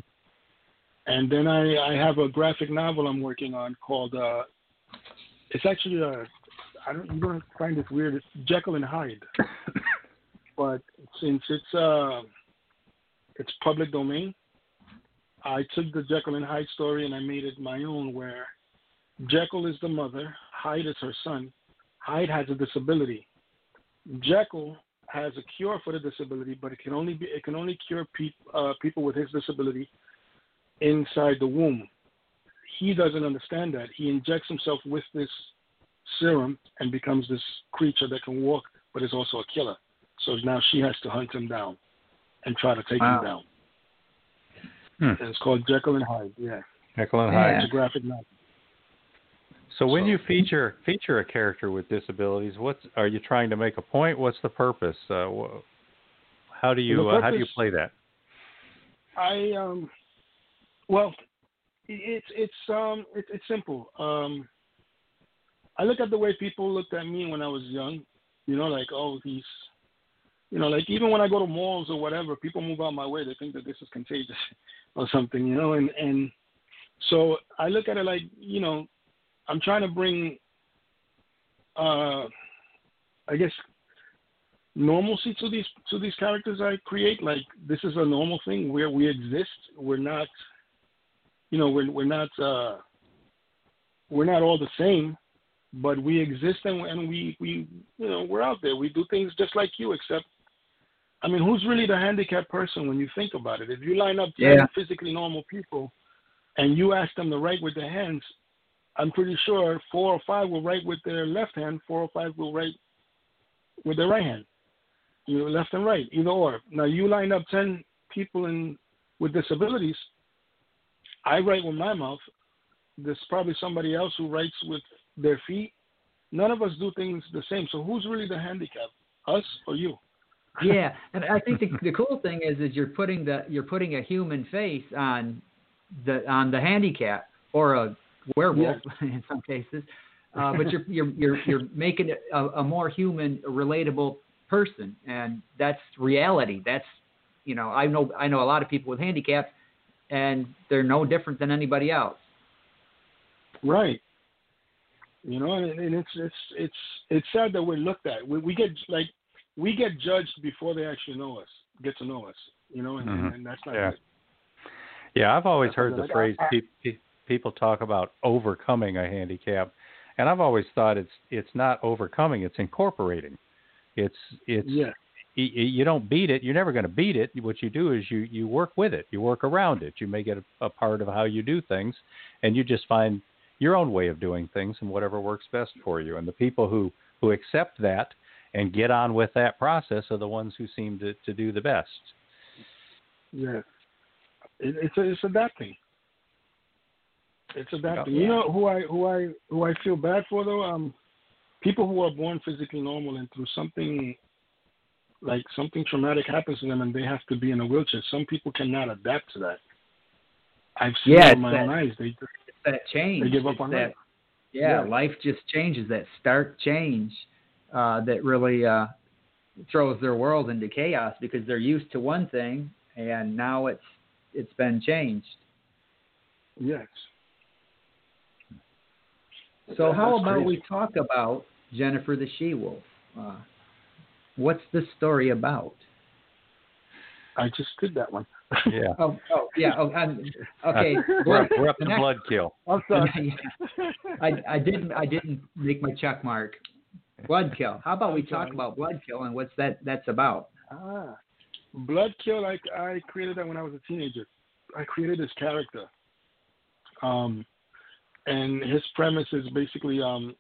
Speaker 5: And then I, I have a graphic novel I'm working on called, uh, it's actually, a, I don't, you're going to find this weird, it's Jekyll and Hyde. But since it's, uh, it's public domain, I took the Jekyll and Hyde story and I made it my own, where Jekyll is the mother, Hyde is her son. Hyde has a disability. Jekyll has a cure for the disability, but it can only be it can only cure pe- uh, people with his disability inside the womb. He doesn't understand that. He injects himself with this serum and becomes this creature that can walk, but is also a killer. So now she has to hunt him down and try to take
Speaker 3: wow.
Speaker 5: him down.
Speaker 4: Hmm.
Speaker 5: And it's called Jekyll and Hyde. Yeah,
Speaker 4: Jekyll and Hyde.
Speaker 5: It's a graphic novel.
Speaker 4: So when
Speaker 5: So-
Speaker 4: you feature feature a character with disabilities, what's are you trying to make a point? What's the purpose? Uh, wh- how do you
Speaker 5: The
Speaker 4: uh, how do you
Speaker 5: purpose-
Speaker 4: play that?
Speaker 5: I um, well, it's it's um it, it's simple. Um, I look at the way people looked at me when I was young. You know, like oh he's, you know, like even when I go to malls or whatever, people move out my way. They think that this is contagious or something. You know, and and so I look at it like, you know, I'm trying to bring, uh, I guess, normalcy to these to these characters I create. Like this is a normal thing where we exist. We're not, you know, we're we're not uh, we're not all the same, but we exist and, and we we you know we're out there. We do things just like you, except, I mean, who's really the handicapped person when you think about it? If you line up ten
Speaker 3: Yeah.
Speaker 5: physically normal people and you ask them to write with their hands, I'm pretty sure four or five will write with their left hand, four or five will write with their right hand. You know, left and right, either or. Now you line up ten people in with disabilities. I write with my mouth. There's probably somebody else who writes with their feet. None of us do things the same. So who's really the handicap? Us or you?
Speaker 3: Yeah, and I think the, the cool thing is is you're putting the you're putting a human face on the on the handicap, or a werewolf yeah. in some cases, uh, but you're you're you're you're making it a, a more human, relatable person, and that's reality. That's, you know, I know I know a lot of people with handicaps, and they're no different than anybody else.
Speaker 5: Right. You know, and, and it's it's it's it's sad that we're looked at. We, we get like we get judged before they actually know us, get to know us. You know, and,
Speaker 4: Mm-hmm.
Speaker 5: and, and that's not
Speaker 4: yeah.
Speaker 5: good.
Speaker 4: Yeah, I've always
Speaker 5: That's
Speaker 4: heard the
Speaker 5: like,
Speaker 4: phrase
Speaker 5: I, I,
Speaker 4: pe- pe- people talk about overcoming a handicap, and I've always thought it's it's not overcoming, it's incorporating. It's it's
Speaker 5: yeah.
Speaker 4: y- you don't beat it. You're never going to beat it. What you do is you, you work with it. You work around it. You make it a, a part of how you do things, and you just find your own way of doing things and whatever works best for you. And the people who, who accept that and get on with that process are the ones who seem to, to do the best.
Speaker 5: Yeah. It, it's a, it's adapting. It's adapting.
Speaker 4: Yeah.
Speaker 5: You know who I who I who I feel bad for though? Um, people who are born physically normal and through something like something traumatic happens to them and they have to be in a wheelchair. Some people cannot adapt to that. I've seen
Speaker 3: Yeah,
Speaker 5: it with my
Speaker 3: that,
Speaker 5: own eyes. They
Speaker 3: that change.
Speaker 5: they give up
Speaker 3: It's
Speaker 5: on
Speaker 3: that.
Speaker 5: life.
Speaker 3: Yeah,
Speaker 5: Yeah.
Speaker 3: life just changes. That stark change uh, that really uh, throws their world into chaos because they're used to one thing and now it's it's been changed.
Speaker 5: Yes.
Speaker 3: So
Speaker 5: That's
Speaker 3: how about
Speaker 5: crazy.
Speaker 3: we talk about Jennifer the She-Wolf? Uh, what's the story about?
Speaker 5: I just did that one.
Speaker 4: Yeah.
Speaker 3: Oh, oh yeah. Oh, I'm, okay.
Speaker 4: We're up, we're up
Speaker 3: The
Speaker 4: to
Speaker 3: next-
Speaker 4: blood kill.
Speaker 5: I'm sorry.
Speaker 3: I, I didn't I didn't make my check mark. Blood kill. How about we
Speaker 5: I'm
Speaker 3: talk
Speaker 5: sorry.
Speaker 3: about blood kill and what's that that's about?
Speaker 5: Ah. Bloodkill, I, I created that when I was a teenager. I created this character. Um, and his premise is basically um,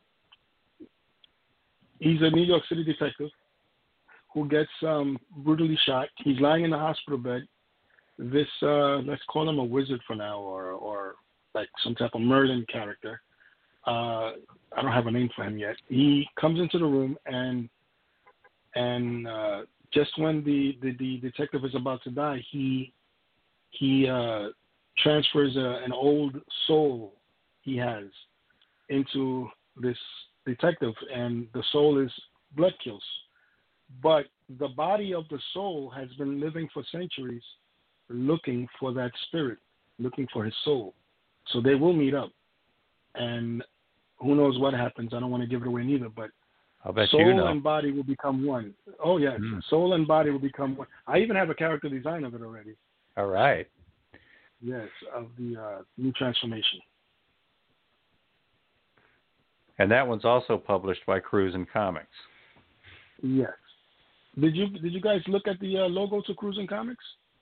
Speaker 5: he's a New York City detective who gets um, brutally shot. He's lying in the hospital bed. This, uh, let's call him a wizard for now, or, or like some type of Merlin character. Uh, I don't have a name for him yet. He comes into the room, and and uh, just when the, the, the detective is about to die, he he uh, transfers a, an old soul he has into this detective, and the soul is Bloodkill's. But the body of the soul has been living for centuries looking for that spirit, looking for his soul. So they will meet up. And who knows what happens. I don't want to give it away neither, but
Speaker 4: I'll bet
Speaker 5: soul
Speaker 4: you know.
Speaker 5: and body will become one. Oh, yes. Mm. Soul and body will become one. I even have a character design of it already.
Speaker 4: All right.
Speaker 5: Yes, of the uh, new transformation.
Speaker 4: And that one's also published by Cruisin' Comics.
Speaker 5: Yes. Did you did you guys look at the uh, logo to Cruisin' Comics?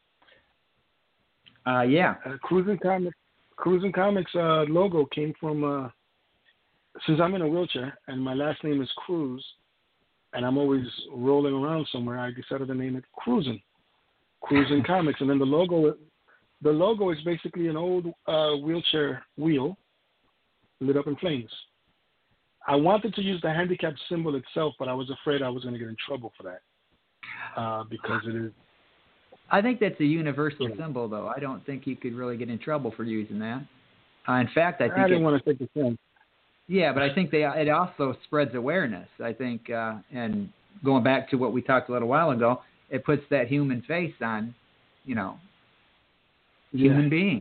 Speaker 3: Uh, yeah.
Speaker 5: Uh, Cruisin' Comics, Cruisin' Comics uh, logo came from, uh, since I'm in a wheelchair and my last name is Cruz, and I'm always rolling around somewhere, I decided to name it Cruisin'. Cruisin' Comics. And then the logo, the logo is basically an old uh, wheelchair wheel lit up in flames. I wanted to use the handicap symbol itself, but I was afraid I was going to get in trouble for that uh, because it is.
Speaker 3: I think that's a universal yeah. symbol, though. I don't think you could really get in trouble for using that. Uh, in fact, I think
Speaker 5: I didn't
Speaker 3: it,
Speaker 5: want to take the chance.
Speaker 3: Yeah, but I think they it also spreads awareness. I think, uh, and going back to what we talked a little while ago, it puts that human face on, you know, human
Speaker 5: yeah.
Speaker 3: being.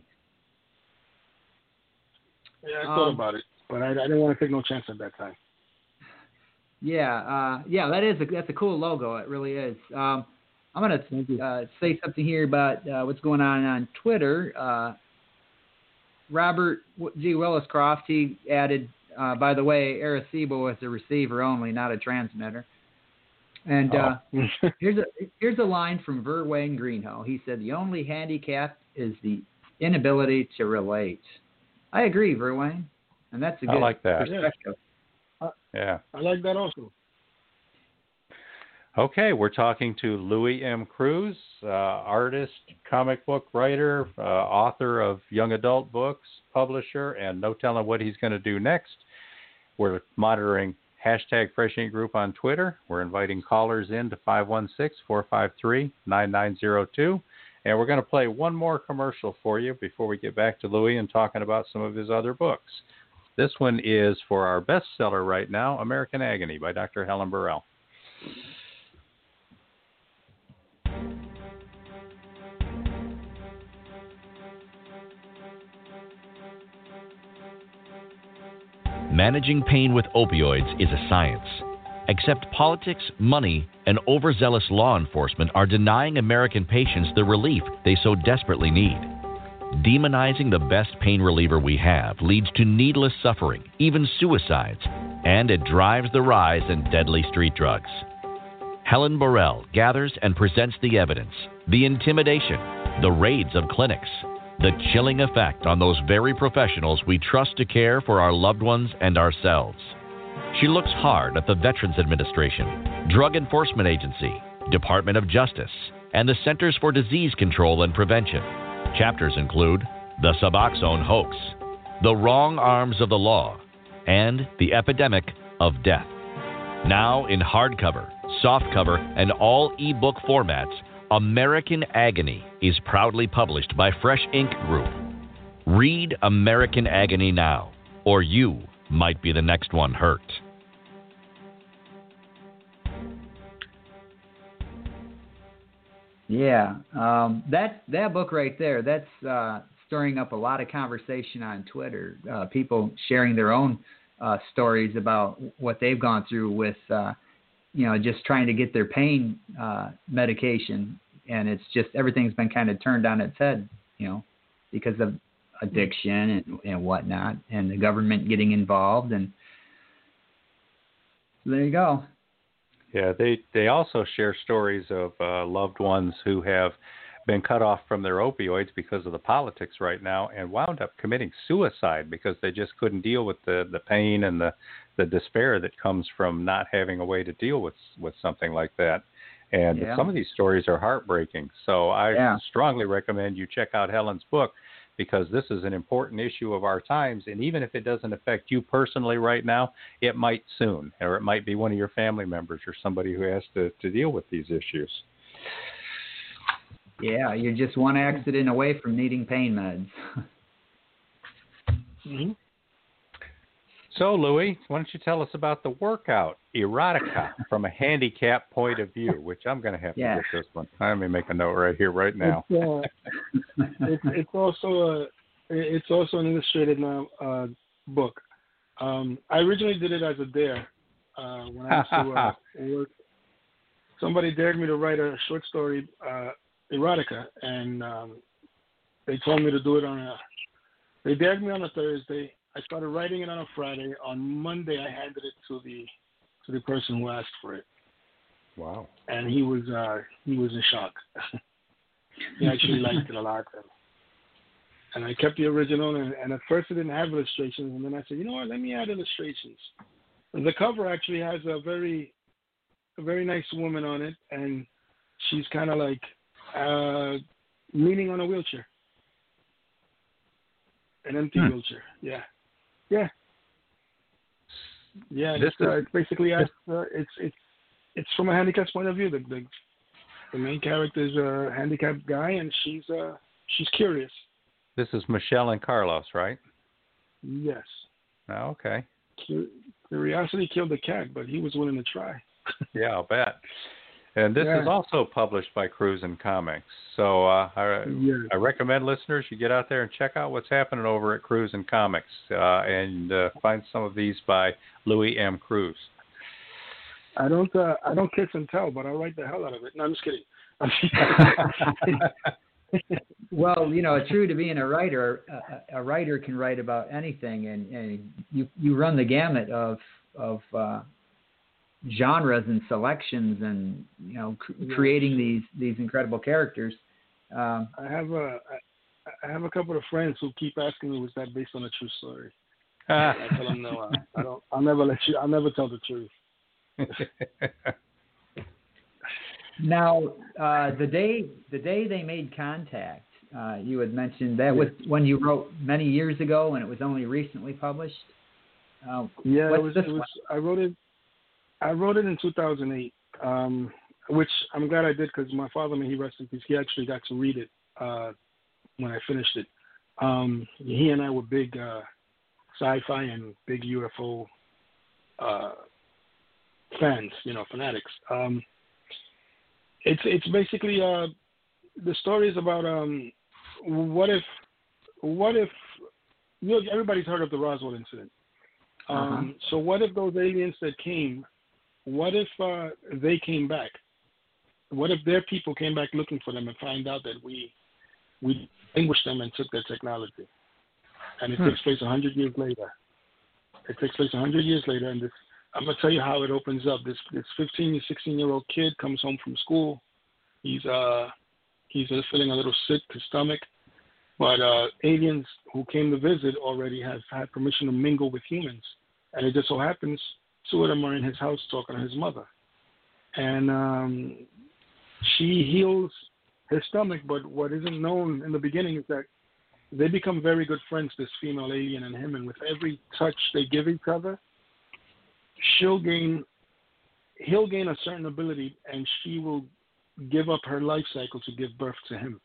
Speaker 5: Yeah, I thought um, about it, but I, I didn't want to take no chance at that time.
Speaker 3: Yeah, uh, yeah, that is a, that's a cool logo. It really is. Um, I'm going to uh, say something here about uh, what's going on on Twitter. Uh, Robert G. Williscroft, he added, uh, by the way, Arecibo is a receiver only, not a transmitter. And uh, oh. here's a here's a line from Verwayne Greenhow. He said, "The only handicap is the inability to relate." I agree, Verwayne, and that's a good
Speaker 4: I like that.
Speaker 3: perspective.
Speaker 5: Yeah.
Speaker 4: yeah.
Speaker 5: I like that also.
Speaker 4: Okay, we're talking to Louis M. Cruz, uh, artist, comic book writer, uh, author of young adult books, publisher, and no telling what he's going to do next. We're monitoring hashtag Fresh Ink Group on Twitter. We're inviting callers in to five one six, four five three, nine nine zero two. And we're going to play one more commercial for you before we get back to Louis and talking about some of his other books. This one is for our bestseller right now, American Agony by Doctor Helen Burrell.
Speaker 9: Managing pain with opioids is a science. Except politics, money, and overzealous law enforcement are denying American patients the relief they so desperately need. Demonizing the best pain reliever we have leads to needless suffering, even suicides, and it drives the rise in deadly street drugs. Helen Burrell gathers and presents the evidence, the intimidation, the raids of clinics, the chilling effect on those very professionals we trust to care for our loved ones and ourselves. She looks hard at the Veterans Administration, Drug Enforcement Agency, Department of Justice, and the Centers for Disease Control and Prevention. Chapters include the Suboxone hoax, the wrong arms of the law, and the epidemic of death. Now in hardcover, softcover, and all e-book formats, American Agony is proudly published by Fresh Ink Group. Read American Agony now, or you might be the next one hurt.
Speaker 3: Yeah, um, that that book right there, that's uh, stirring up a lot of conversation on Twitter. Uh, people sharing their own uh, stories about what they've gone through with, uh, you know, just trying to get their pain uh, medication, and it's just everything's been kind of turned on its head, you know, because of addiction and, and whatnot, and the government getting involved, and there you go.
Speaker 4: Yeah, they they also share stories of uh, loved ones who have been cut off from their opioids because of the politics right now and wound up committing suicide because they just couldn't deal with the, the pain and the, the despair that comes from not having a way to deal with with something like that. And
Speaker 3: Yeah.
Speaker 4: some of these stories are heartbreaking. So I
Speaker 3: Yeah.
Speaker 4: strongly recommend you check out Helen's book because this is an important issue of our times. And even if it doesn't affect you personally right now, it might soon, or it might be one of your family members or somebody who has to, to deal with these issues.
Speaker 3: Yeah, you're just one accident away from needing pain meds.
Speaker 5: Mm-hmm.
Speaker 4: So, Louis, why don't you tell us about the workout, erotica, from a handicap point of view, which I'm going to have
Speaker 3: Yeah.
Speaker 4: to get this one. Let me make a note right here, right now.
Speaker 5: It's, uh, it's, it's also a, it's also an illustrated now uh, book. Um, I originally did it as a dare uh, when I used to uh, work. Somebody dared me to write a short story, uh, erotica, and um, they told me to do it on a. They dared me on a Thursday. I started writing it on a Friday. On Monday, I handed it to the to the person who asked for it.
Speaker 4: Wow.
Speaker 5: And he was uh, he was in shock. He actually liked it a lot. And I kept the original, and, and at first it didn't have illustrations, and then I said, you know what, let me add illustrations. And the cover actually has a very a very nice woman on it, and she's kind of like uh, leaning on a wheelchair, an empty
Speaker 4: hmm.
Speaker 5: wheelchair. Yeah, yeah, yeah.
Speaker 4: This
Speaker 5: It's, uh,
Speaker 4: is,
Speaker 5: it's basically uh, it's it's it's from a handicap's point of view. The the, the main character is a handicapped guy, and she's uh she's curious.
Speaker 4: this is Michelle and Carlos, right?
Speaker 5: Yes.
Speaker 4: Oh, okay.
Speaker 5: Curiosity killed the cat, but he was willing to try.
Speaker 4: Yeah, I'll bet. And this
Speaker 5: Yeah.
Speaker 4: is also published by Cruisin' Comics. So uh, I,
Speaker 5: Yes.
Speaker 4: I recommend listeners, you get out there and check out what's happening over at Cruisin' Comics uh, and uh, find some of these by Louis M. Cruz.
Speaker 5: I don't uh, I don't kiss and tell, but I'll write the hell out of it. No, I'm just kidding.
Speaker 3: Well, you know, true to being a writer, a, a writer can write about anything, and, and you you run the gamut of of uh, genres and selections, and you know, cr-
Speaker 5: Yeah.
Speaker 3: creating these these incredible characters. Um,
Speaker 5: I have a I have a couple of friends who keep asking me, was that based on a true story?
Speaker 4: Ah.
Speaker 5: I tell them no. I, I don't. I'll never let you. I'll never tell the truth.
Speaker 3: Now, uh, the day the day they made contact, uh, you had mentioned that was when you wrote many years ago, and it was only recently published. Uh,
Speaker 5: Yeah,
Speaker 3: what's
Speaker 5: it was.
Speaker 3: this
Speaker 5: It was.
Speaker 3: one?
Speaker 5: I wrote it. I wrote it in two thousand eight, um, which I'm glad I did because my father, may he rest in peace, he actually got to read it uh, when I finished it. Um, he and I were big uh, sci-fi and big U F O uh, fans, you know, fanatics. Um, it's it's basically uh, the story is about um, what if what if you know, everybody's heard of the Roswell incident. Um,
Speaker 3: Uh-huh.
Speaker 5: So what if those aliens that came, what if uh, they came back? What if their people came back looking for them and find out that we we extinguished them and took their technology? And it
Speaker 3: Hmm.
Speaker 5: takes place one hundred years later. It takes place one hundred years later, and this, I'm going to tell you how it opens up. This this fifteen, sixteen-year-old kid comes home from school. He's uh he's uh, feeling a little sick to stomach, but uh, aliens who came to visit already have had permission to mingle with humans. And it just so happens two of them are in his house talking to his mother. And um, she heals his stomach, but what isn't known in the beginning is that they become very good friends, this female alien and him, and with every touch they give each other, she'll gain, he'll gain a certain ability, and she will give up her life cycle to give birth to him.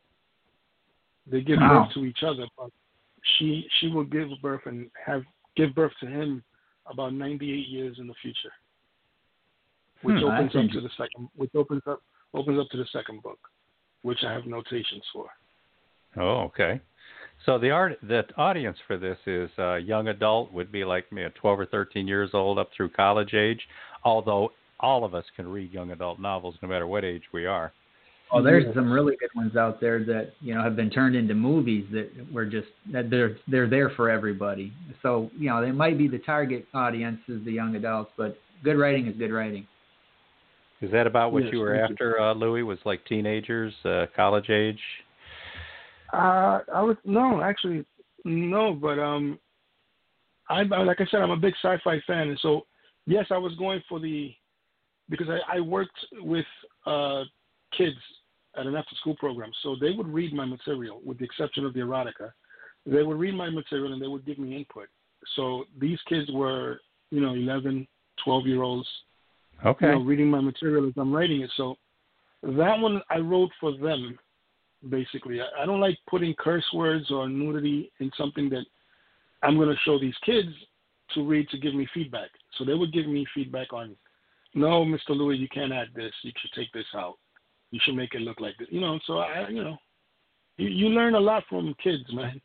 Speaker 5: They give
Speaker 3: Wow.
Speaker 5: birth to each other, but she she will give birth and have give birth to him about ninety-eight years in the future, which
Speaker 3: Hmm,
Speaker 5: opens
Speaker 3: that's
Speaker 5: up to the second, which opens up opens up to the second book, which I have notations for.
Speaker 4: Oh, okay. So the art, the audience for this is uh, young adult, would be like me, twelve or thirteen years old up through college age, although all of us can read young adult novels no matter what age we are.
Speaker 3: Oh, there's some really good ones out there that you know have been turned into movies that were just that they're they're there for everybody. So you know they might be the target audience is the young adults, but good writing is good writing.
Speaker 4: Is that about what
Speaker 5: Yes,
Speaker 4: you were
Speaker 5: thank
Speaker 4: after, uh, Louis? Was like teenagers, uh, college age?
Speaker 5: Uh, I was no, actually, no. But um, I like I said, I'm a big sci-fi fan, and so yes, I was going for the because I, I worked with uh, kids at an after-school program, so they would read my material, with the exception of the erotica. They would read my material and they would give me input. So these kids were, you know, eleven, twelve-year-olds,
Speaker 4: Okay.
Speaker 5: you know, reading my material as I'm writing it. So that one I wrote for them, basically. I, I don't like putting curse words or nudity in something that I'm going to show these kids to read to give me feedback. So they would give me feedback on, no, Mister Louis, you can't add this. You should take this out. You should make it look like this. You know, so, I, you know, you, you learn a lot from kids, man.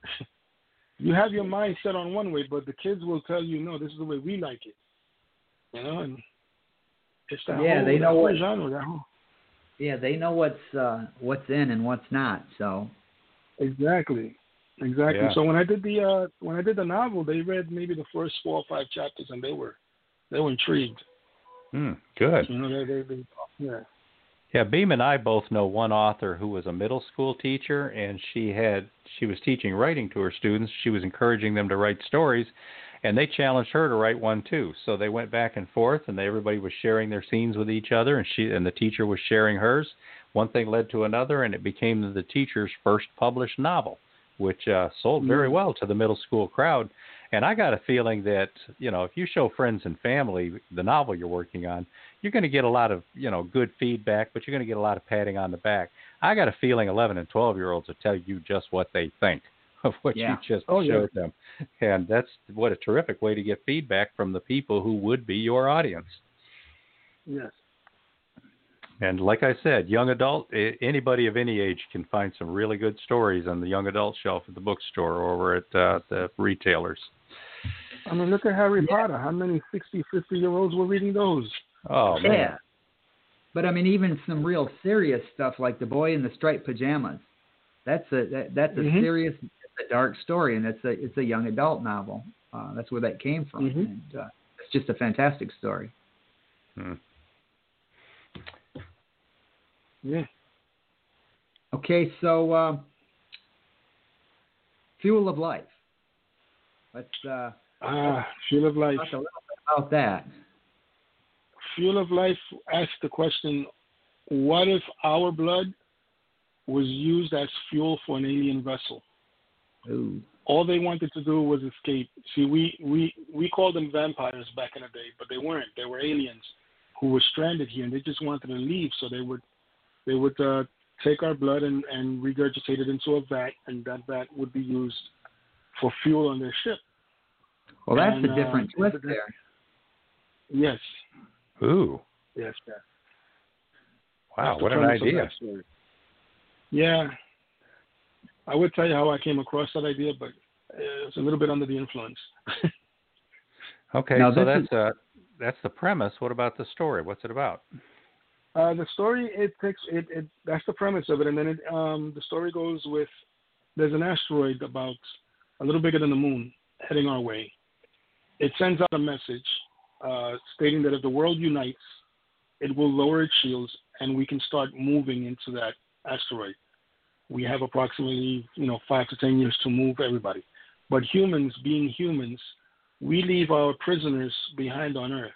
Speaker 5: You have your mind set on one way, but the kids will tell you, no, this is the way we like it. You know, and it's that
Speaker 3: yeah,
Speaker 5: whole,
Speaker 3: they
Speaker 5: that
Speaker 3: know
Speaker 5: whole
Speaker 3: what
Speaker 5: genre. That whole,
Speaker 3: yeah, they know what's uh, what's in and what's not. So
Speaker 5: exactly, exactly.
Speaker 4: Yeah.
Speaker 5: So when I did the uh, when I did the novel, they read maybe the first four or five chapters, and they were they were intrigued.
Speaker 4: Hmm, good.
Speaker 5: You know, they, they, they yeah.
Speaker 4: Yeah, Beam and I both know one author who was a middle school teacher, and she had she was teaching writing to her students. She was encouraging them to write stories, and they challenged her to write one too. So they went back and forth, and they, everybody was sharing their scenes with each other, and she and the teacher was sharing hers. One thing led to another, and it became the teacher's first published novel, which uh, sold very well to the middle school crowd. And I got a feeling that, you know, if you show friends and family the novel you're working on, you're going to get a lot of, you know, good feedback, but you're going to get a lot of patting on the back. I got a feeling eleven and twelve-year-olds will tell you just what they think of what
Speaker 3: Yeah.
Speaker 4: you just
Speaker 5: Oh,
Speaker 4: showed
Speaker 5: yeah.
Speaker 4: them. And that's what a terrific way to get feedback from the people who would be your audience.
Speaker 5: Yes.
Speaker 4: And like I said, young adult, a- anybody of any age can find some really good stories on the young adult shelf at the bookstore or over at uh, the retailers.
Speaker 5: I mean, look at Harry Potter. How many sixty, fifty-year-olds were reading those?
Speaker 4: Oh, man.
Speaker 3: yeah. But I mean, even some real serious stuff like The Boy in the Striped Pajamas. That's a that, that's a
Speaker 5: Mhm.
Speaker 3: serious, it's a dark story, and it's a it's a young adult novel. Uh, that's where that came from,
Speaker 5: Mhm.
Speaker 3: and uh, it's just a fantastic story.
Speaker 4: Hmm.
Speaker 5: Yeah.
Speaker 3: Okay, so uh, Fuel of Life. Let's uh,
Speaker 5: Ah, Fuel of Life.
Speaker 3: talk a little bit about that.
Speaker 5: Fuel of Life asked the question, what if our blood was used as fuel for an alien vessel?
Speaker 3: Ooh.
Speaker 5: All they wanted to do was escape. See, we, we, we called them vampires back in the day, but they weren't. They were aliens who were stranded here, and they just wanted to leave, so they would they would uh, take our blood and, and regurgitate it into a vat, and that vat would be used for fuel on their ship.
Speaker 3: Well, that's
Speaker 5: And,
Speaker 3: a different
Speaker 5: uh,
Speaker 3: twist
Speaker 5: that-
Speaker 3: there.
Speaker 5: Yes.
Speaker 4: Ooh.
Speaker 5: Yes, yes.
Speaker 4: Wow,
Speaker 5: That's the
Speaker 4: what an
Speaker 5: premise of
Speaker 4: idea.
Speaker 5: that story. Yeah. I would tell you how I came across that idea, but uh, it's a little bit under the influence.
Speaker 4: Okay,
Speaker 3: Now,
Speaker 4: so
Speaker 3: this
Speaker 4: that's uh, that's the premise. What about the story? What's it about?
Speaker 5: Uh, the story, it takes it, it. That's the premise of it, and then it, um, the story goes with. There's an asteroid about a little bigger than the moon heading our way. It sends out a message uh, stating that if the world unites, it will lower its shields, and we can start moving into that asteroid. We have approximately, you know, five to ten years to move everybody. But humans, being humans, we leave our prisoners behind on Earth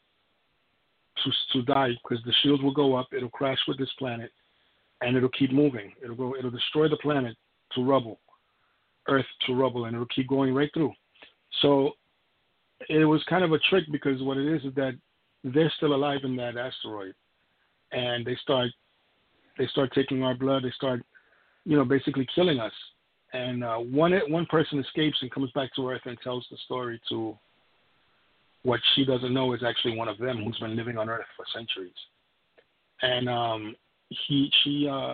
Speaker 5: to to die because the shields will go up. It'll crash with this planet, and it'll keep moving. It'll go. It'll destroy the planet to rubble, Earth to rubble, and it'll keep going right through. So it was kind of a trick because what it is is that they're still alive in that asteroid, and they start they start taking our blood. They start, you know, basically killing us. And uh, one one person escapes and comes back to Earth and tells the story to what she doesn't know is actually one of them who's been living on Earth for centuries. And um, he she uh,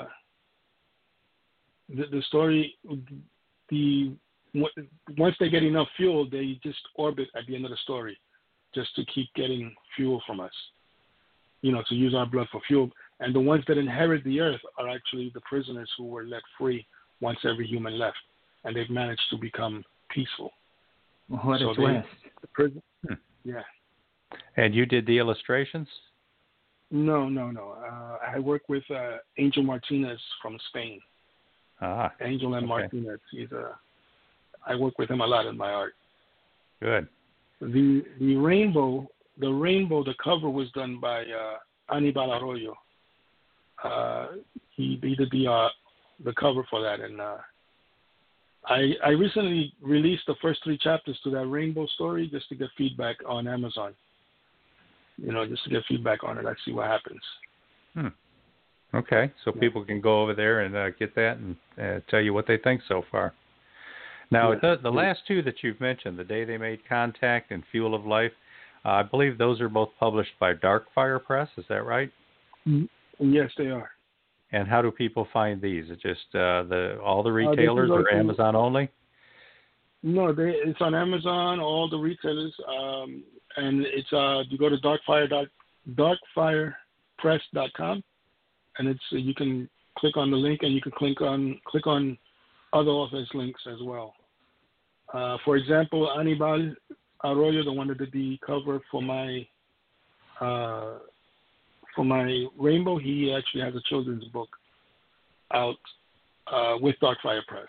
Speaker 5: the, the story the once they get enough fuel, they just orbit at the end of the story, just to keep getting fuel from us. You know, to use our blood for fuel. And the ones that inherit the Earth are actually the prisoners who were let free once every human left, and they've managed to become peaceful.
Speaker 3: What
Speaker 5: so
Speaker 3: a
Speaker 5: they,
Speaker 3: twist.
Speaker 5: the prison,
Speaker 4: Hmm.
Speaker 5: yeah.
Speaker 4: And you did the illustrations?
Speaker 5: No, no, no. Uh, I work with uh, Angel Martinez from Spain.
Speaker 4: Ah,
Speaker 5: Angel M.
Speaker 4: okay.
Speaker 5: Martinez. He's a. I work with him a lot in my art.
Speaker 4: Good.
Speaker 5: The the rainbow, the rainbow, the cover was done by uh, Anibal Arroyo. Uh, he, he did the uh, the cover for that, and uh, I I recently released the first three chapters to that rainbow story just to get feedback on Amazon. You know, just to get feedback on it. I see what happens.
Speaker 4: Hmm. Okay, so
Speaker 5: Yeah.
Speaker 4: people can go over there and uh, get that and uh, tell you what they think so far. Now,
Speaker 5: Yeah.
Speaker 4: the, the last two that you've mentioned, The Day They Made Contact and Fuel of Life, uh, I believe those are both published by Darkfire Press. Is that right?
Speaker 5: Mm-hmm. Yes, they are.
Speaker 4: And how do people find these? Is it just uh, the all the
Speaker 5: Uh, they can
Speaker 4: retailers
Speaker 5: go
Speaker 4: or
Speaker 5: to-
Speaker 4: Amazon only?
Speaker 5: No, they, it's on Amazon, all the retailers, um, and it's uh, you go to darkfire dot darkfire press dot com, and it's you can click on the link and you can click on click on other authors' links as well. Uh, for example, Anibal Arroyo, the one that did the cover for my uh, for my Rainbow, he actually has a children's book out uh, with Darkfire Press.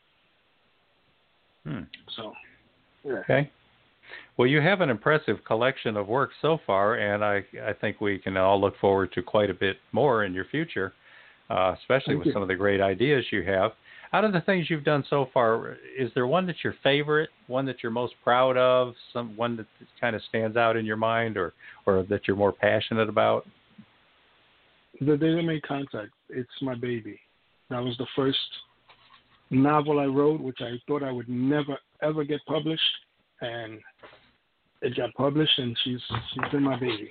Speaker 4: Hmm.
Speaker 5: So, yeah.
Speaker 4: Okay. Well, you have an impressive collection of work so far, and I, I think we can all look forward to quite a bit more in your future, uh, especially
Speaker 5: Thank
Speaker 4: with
Speaker 5: you.
Speaker 4: some of the great ideas you have. Out of the things you've done so far, is there one that's your favorite, one that you're most proud of, some one that kind of stands out in your mind, or, or that you're more passionate about?
Speaker 5: The Day They Made Contact, it's my baby. That was the first novel I wrote, which I thought I would never, ever get published, and it got published, and she's she's been my baby.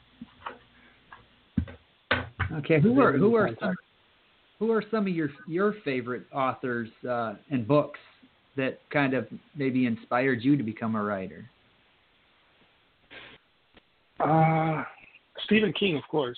Speaker 3: Okay, who are who are
Speaker 5: Contact.
Speaker 3: some who are some of your your favorite authors uh, and books that kind of maybe inspired you to become a writer?
Speaker 5: Uh, Stephen King, of course.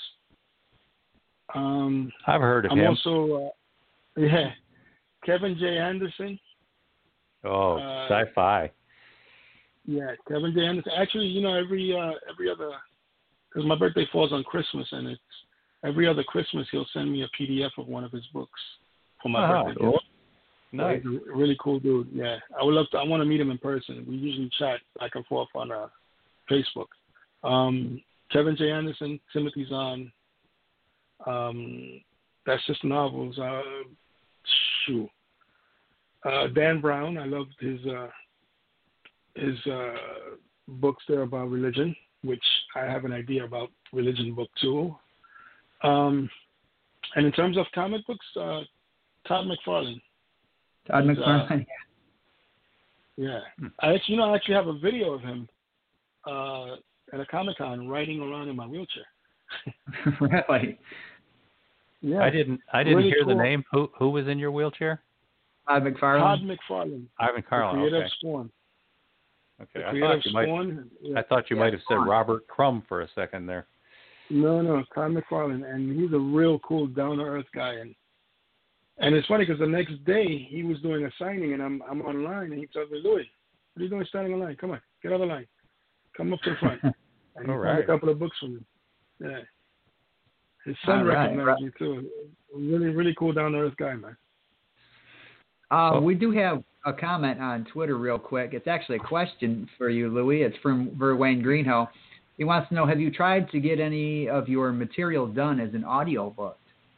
Speaker 5: Um,
Speaker 4: I've heard of
Speaker 5: I'm
Speaker 4: him.
Speaker 5: also, uh, yeah, Kevin J. Anderson.
Speaker 4: Oh,
Speaker 5: uh,
Speaker 4: sci-fi.
Speaker 5: Yeah, Kevin J. Anderson. Actually, you know, every uh, every other, because my birthday falls on Christmas, and it's every other Christmas he'll send me a P D F of one of his books for my
Speaker 4: Oh,
Speaker 5: birthday.
Speaker 4: cool.
Speaker 5: gift.
Speaker 4: Nice.
Speaker 5: He's a really cool dude. Yeah, I would love to. I want to meet him in person. We usually chat back and forth on uh, Facebook. Um, Kevin J. Anderson, Timothy Zahn. Um, that's just novels. Uh, shoot. Uh, Dan Brown. I loved his uh, his uh, books there about religion, which I have an idea about religion book too. Um, and in terms of comic books, uh, Todd McFarlane.
Speaker 3: Todd
Speaker 5: He's,
Speaker 3: McFarlane.
Speaker 5: Yeah, I actually, you know, I actually have a video of him uh, at a Comic-Con riding around in my wheelchair.
Speaker 3: Really?
Speaker 5: Yeah,
Speaker 4: I didn't. I didn't
Speaker 5: Really
Speaker 4: hear
Speaker 5: cool.
Speaker 4: the name. Who who was in your wheelchair?
Speaker 3: Todd McFarlane.
Speaker 5: Todd McFarlane,
Speaker 4: Ivan
Speaker 5: the
Speaker 4: Carlin.
Speaker 5: creator
Speaker 4: Okay.
Speaker 5: of Spawn.
Speaker 4: Okay.
Speaker 5: The
Speaker 4: I
Speaker 5: creator of
Speaker 4: thought you might.
Speaker 5: Spawn. Yeah.
Speaker 4: I thought you
Speaker 3: Yeah,
Speaker 4: might have said
Speaker 3: Spawn.
Speaker 4: Robert Crumb for a second there.
Speaker 5: No, no, Todd McFarlane, and he's a real cool, down-to-earth guy. And and it's funny because the next day he was doing a signing, and I'm I'm online, and he tells me, "Louis, what are you doing standing in line? Come on, get on the line, come up to the front." And he
Speaker 4: All
Speaker 5: signed
Speaker 4: right.
Speaker 5: a couple of books for me. Yeah, his son
Speaker 3: All right.
Speaker 5: recognized me too. Really, really cool, down-to-earth guy, man.
Speaker 3: Uh,
Speaker 4: Well-
Speaker 3: we do have a comment on Twitter real quick. It's actually a question for you, Louis. It's from Verwayne Greenhill. He wants to know, have you tried to get any of your material done as an audio book?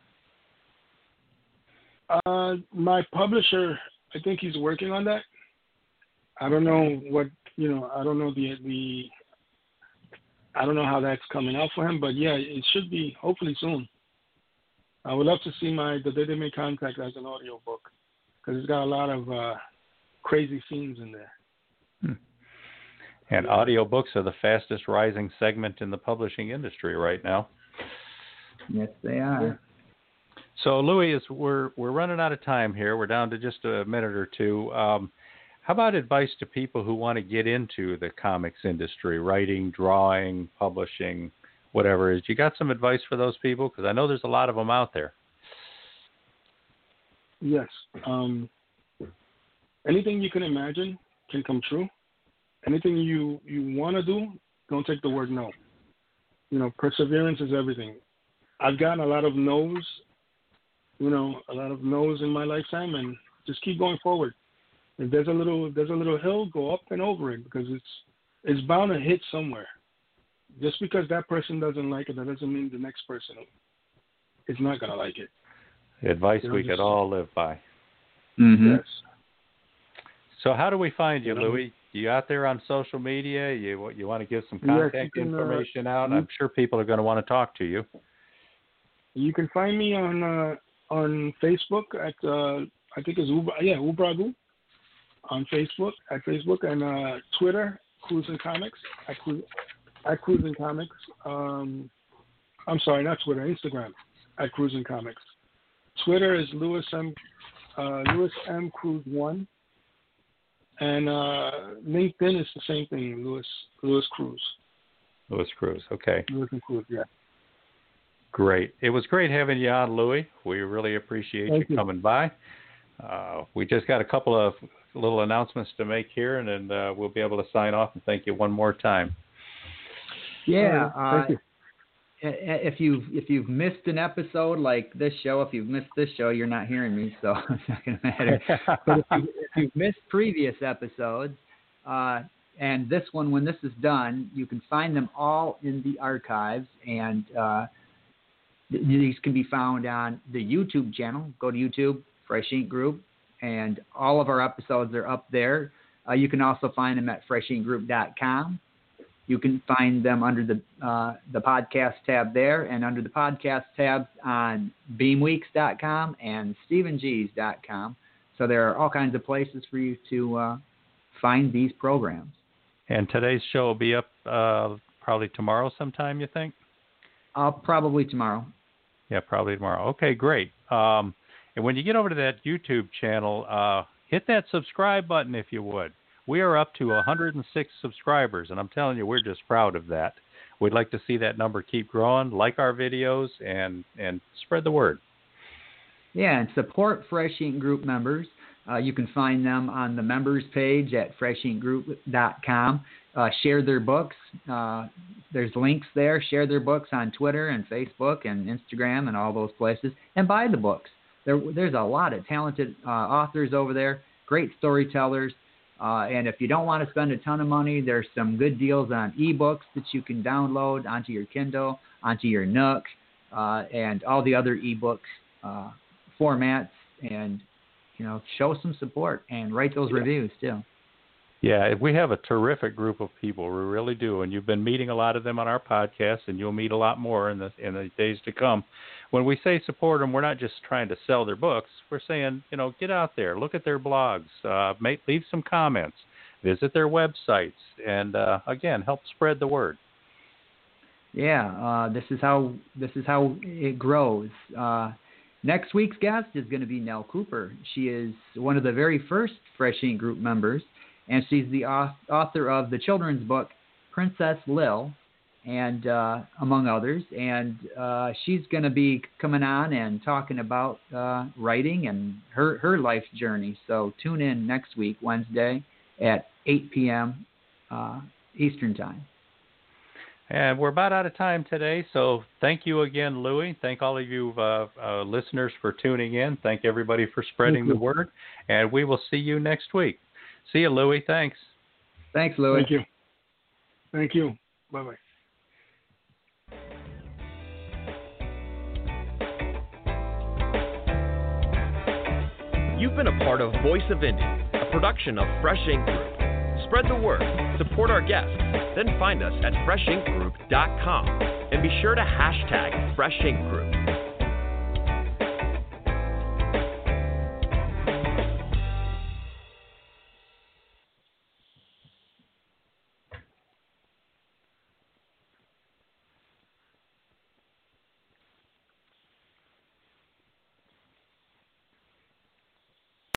Speaker 5: Uh, my publisher, I think he's working on that. I don't know what you know. I don't know the the. I don't know how that's coming out for him, but yeah, it should be hopefully soon. I would love to see my The Day They Made Contact as an audio book because it's got a lot of uh, crazy scenes in there.
Speaker 4: Hmm. And audiobooks are the fastest rising segment in the publishing industry right now.
Speaker 3: Yes, they are.
Speaker 4: So, Louis, is we're we're running out of time here. We're down to just a minute or two. Um, how about advice to people who want to get into the comics industry, writing, drawing, publishing, whatever it is? You got some advice for those people? Because I know there's a lot of them out there.
Speaker 5: Yes. Um, anything you can imagine can come true. Anything you, you want to do, don't take the word no. you know, perseverance is everything. I've gotten a lot of no's, you know, a lot of no's in my lifetime, and just keep going forward. If there's a little, if there's a little hill, go up and over it, because it's it's bound to hit somewhere. Just because that person doesn't like it, that doesn't mean the next person is not gonna like it.
Speaker 4: Advice
Speaker 5: you know,
Speaker 4: we
Speaker 5: just,
Speaker 4: could all live by.
Speaker 3: Mm-hmm.
Speaker 5: Yes.
Speaker 4: So how do we find you, Louis? You out there on social media? You you want to give some contact
Speaker 5: yes, can,
Speaker 4: information
Speaker 5: uh,
Speaker 4: out?
Speaker 5: you,
Speaker 4: I'm sure people are going to want to talk to you.
Speaker 5: You can find me on uh, on Facebook at uh, I think it's Ubra, yeah Ubragu on Facebook at Facebook, and uh, Twitter Cruising Comics at, Cru- at Cruising Comics. Um, I'm sorry, not Twitter, Instagram at Cruising Comics. Twitter is Louis M uh, Louis M Cruz one. And uh, LinkedIn is the same thing, Louis Louis Cruz.
Speaker 4: Louis Cruz, okay.
Speaker 5: Louis Cruz, yeah.
Speaker 4: Great. It was great having you on, Louis. We really appreciate
Speaker 5: Thank
Speaker 4: you
Speaker 5: you.
Speaker 4: coming by. Uh, we just got a couple of little announcements to make here, and then uh, we'll be able to sign off and thank you one more time.
Speaker 3: Yeah.
Speaker 5: Uh, thank
Speaker 3: uh,
Speaker 5: you.
Speaker 3: If you've if you've missed an episode like this show, if you've missed this show, you're not hearing me, so it's not going to matter. But if, you, if you've missed previous episodes, uh, and this one, when this is done, you can find them all in the archives, and uh, th- these can be found on the YouTube channel. Go to YouTube, Fresh Ink Group, and all of our episodes are up there. Uh, you can also find them at fresh ink group dot com. You can find them under the uh, the podcast tab there, and under the podcast tabs on beam weeks dot com and stephen gees dot com. So there are all kinds of places for you to uh, find these programs.
Speaker 4: And today's show will be up uh, probably tomorrow sometime, you think?
Speaker 3: Uh, probably tomorrow.
Speaker 4: Yeah, probably tomorrow. Okay, great. Um, and when you get over to that YouTube channel, uh, hit that subscribe button if you would. We are up to one hundred six subscribers, and I'm telling you, we're just proud of that. We'd like to see that number keep growing, like our videos, and, and spread the word.
Speaker 3: Yeah, and support Fresh Ink Group members. Uh, you can find them on the members page at fresh ink group dot com. Uh, share their books. Uh, there's links there. Share their books on Twitter and Facebook and Instagram and all those places. And buy the books. There, there's a lot of talented uh, authors over there, great storytellers. Uh, and if you don't want to spend a ton of money, there's some good deals on ebooks that you can download onto your Kindle, onto your Nook, uh, and all the other ebook uh, formats. And, you know, show some support and write those reviews too.
Speaker 4: Yeah, we have a terrific group of people. We really do. And you've been meeting a lot of them on our podcast, and you'll meet a lot more in the in the days to come. When we say support them, we're not just trying to sell their books. We're saying, you know, get out there, look at their blogs, uh, make, leave some comments, visit their websites, and, uh, again, help spread the word.
Speaker 3: Yeah, uh, this is how this is how it grows. Uh, next week's guest is going to be Nell Cooper. She is one of the very first Fresh Ink Group members, and she's the author of the children's book Princess Lil, and uh, among others. And uh, she's going to be coming on and talking about uh, writing and her, her life journey. So tune in next week, Wednesday, at eight p.m. Uh, Eastern Time.
Speaker 4: And we're about out of time today, so thank you again, Louis. Thank all of you uh, uh, listeners for tuning in. Thank everybody for spreading the word, and we will see you next week. See you, Louis. Thanks.
Speaker 3: Thanks, Louis.
Speaker 5: Thank you. Thank you. Bye-bye.
Speaker 2: You've been a part of Voice of Indie, a production of Fresh Ink Group. Spread the word, support our guests, then find us at fresh ink group dot com and be sure to hashtag Fresh Ink Group.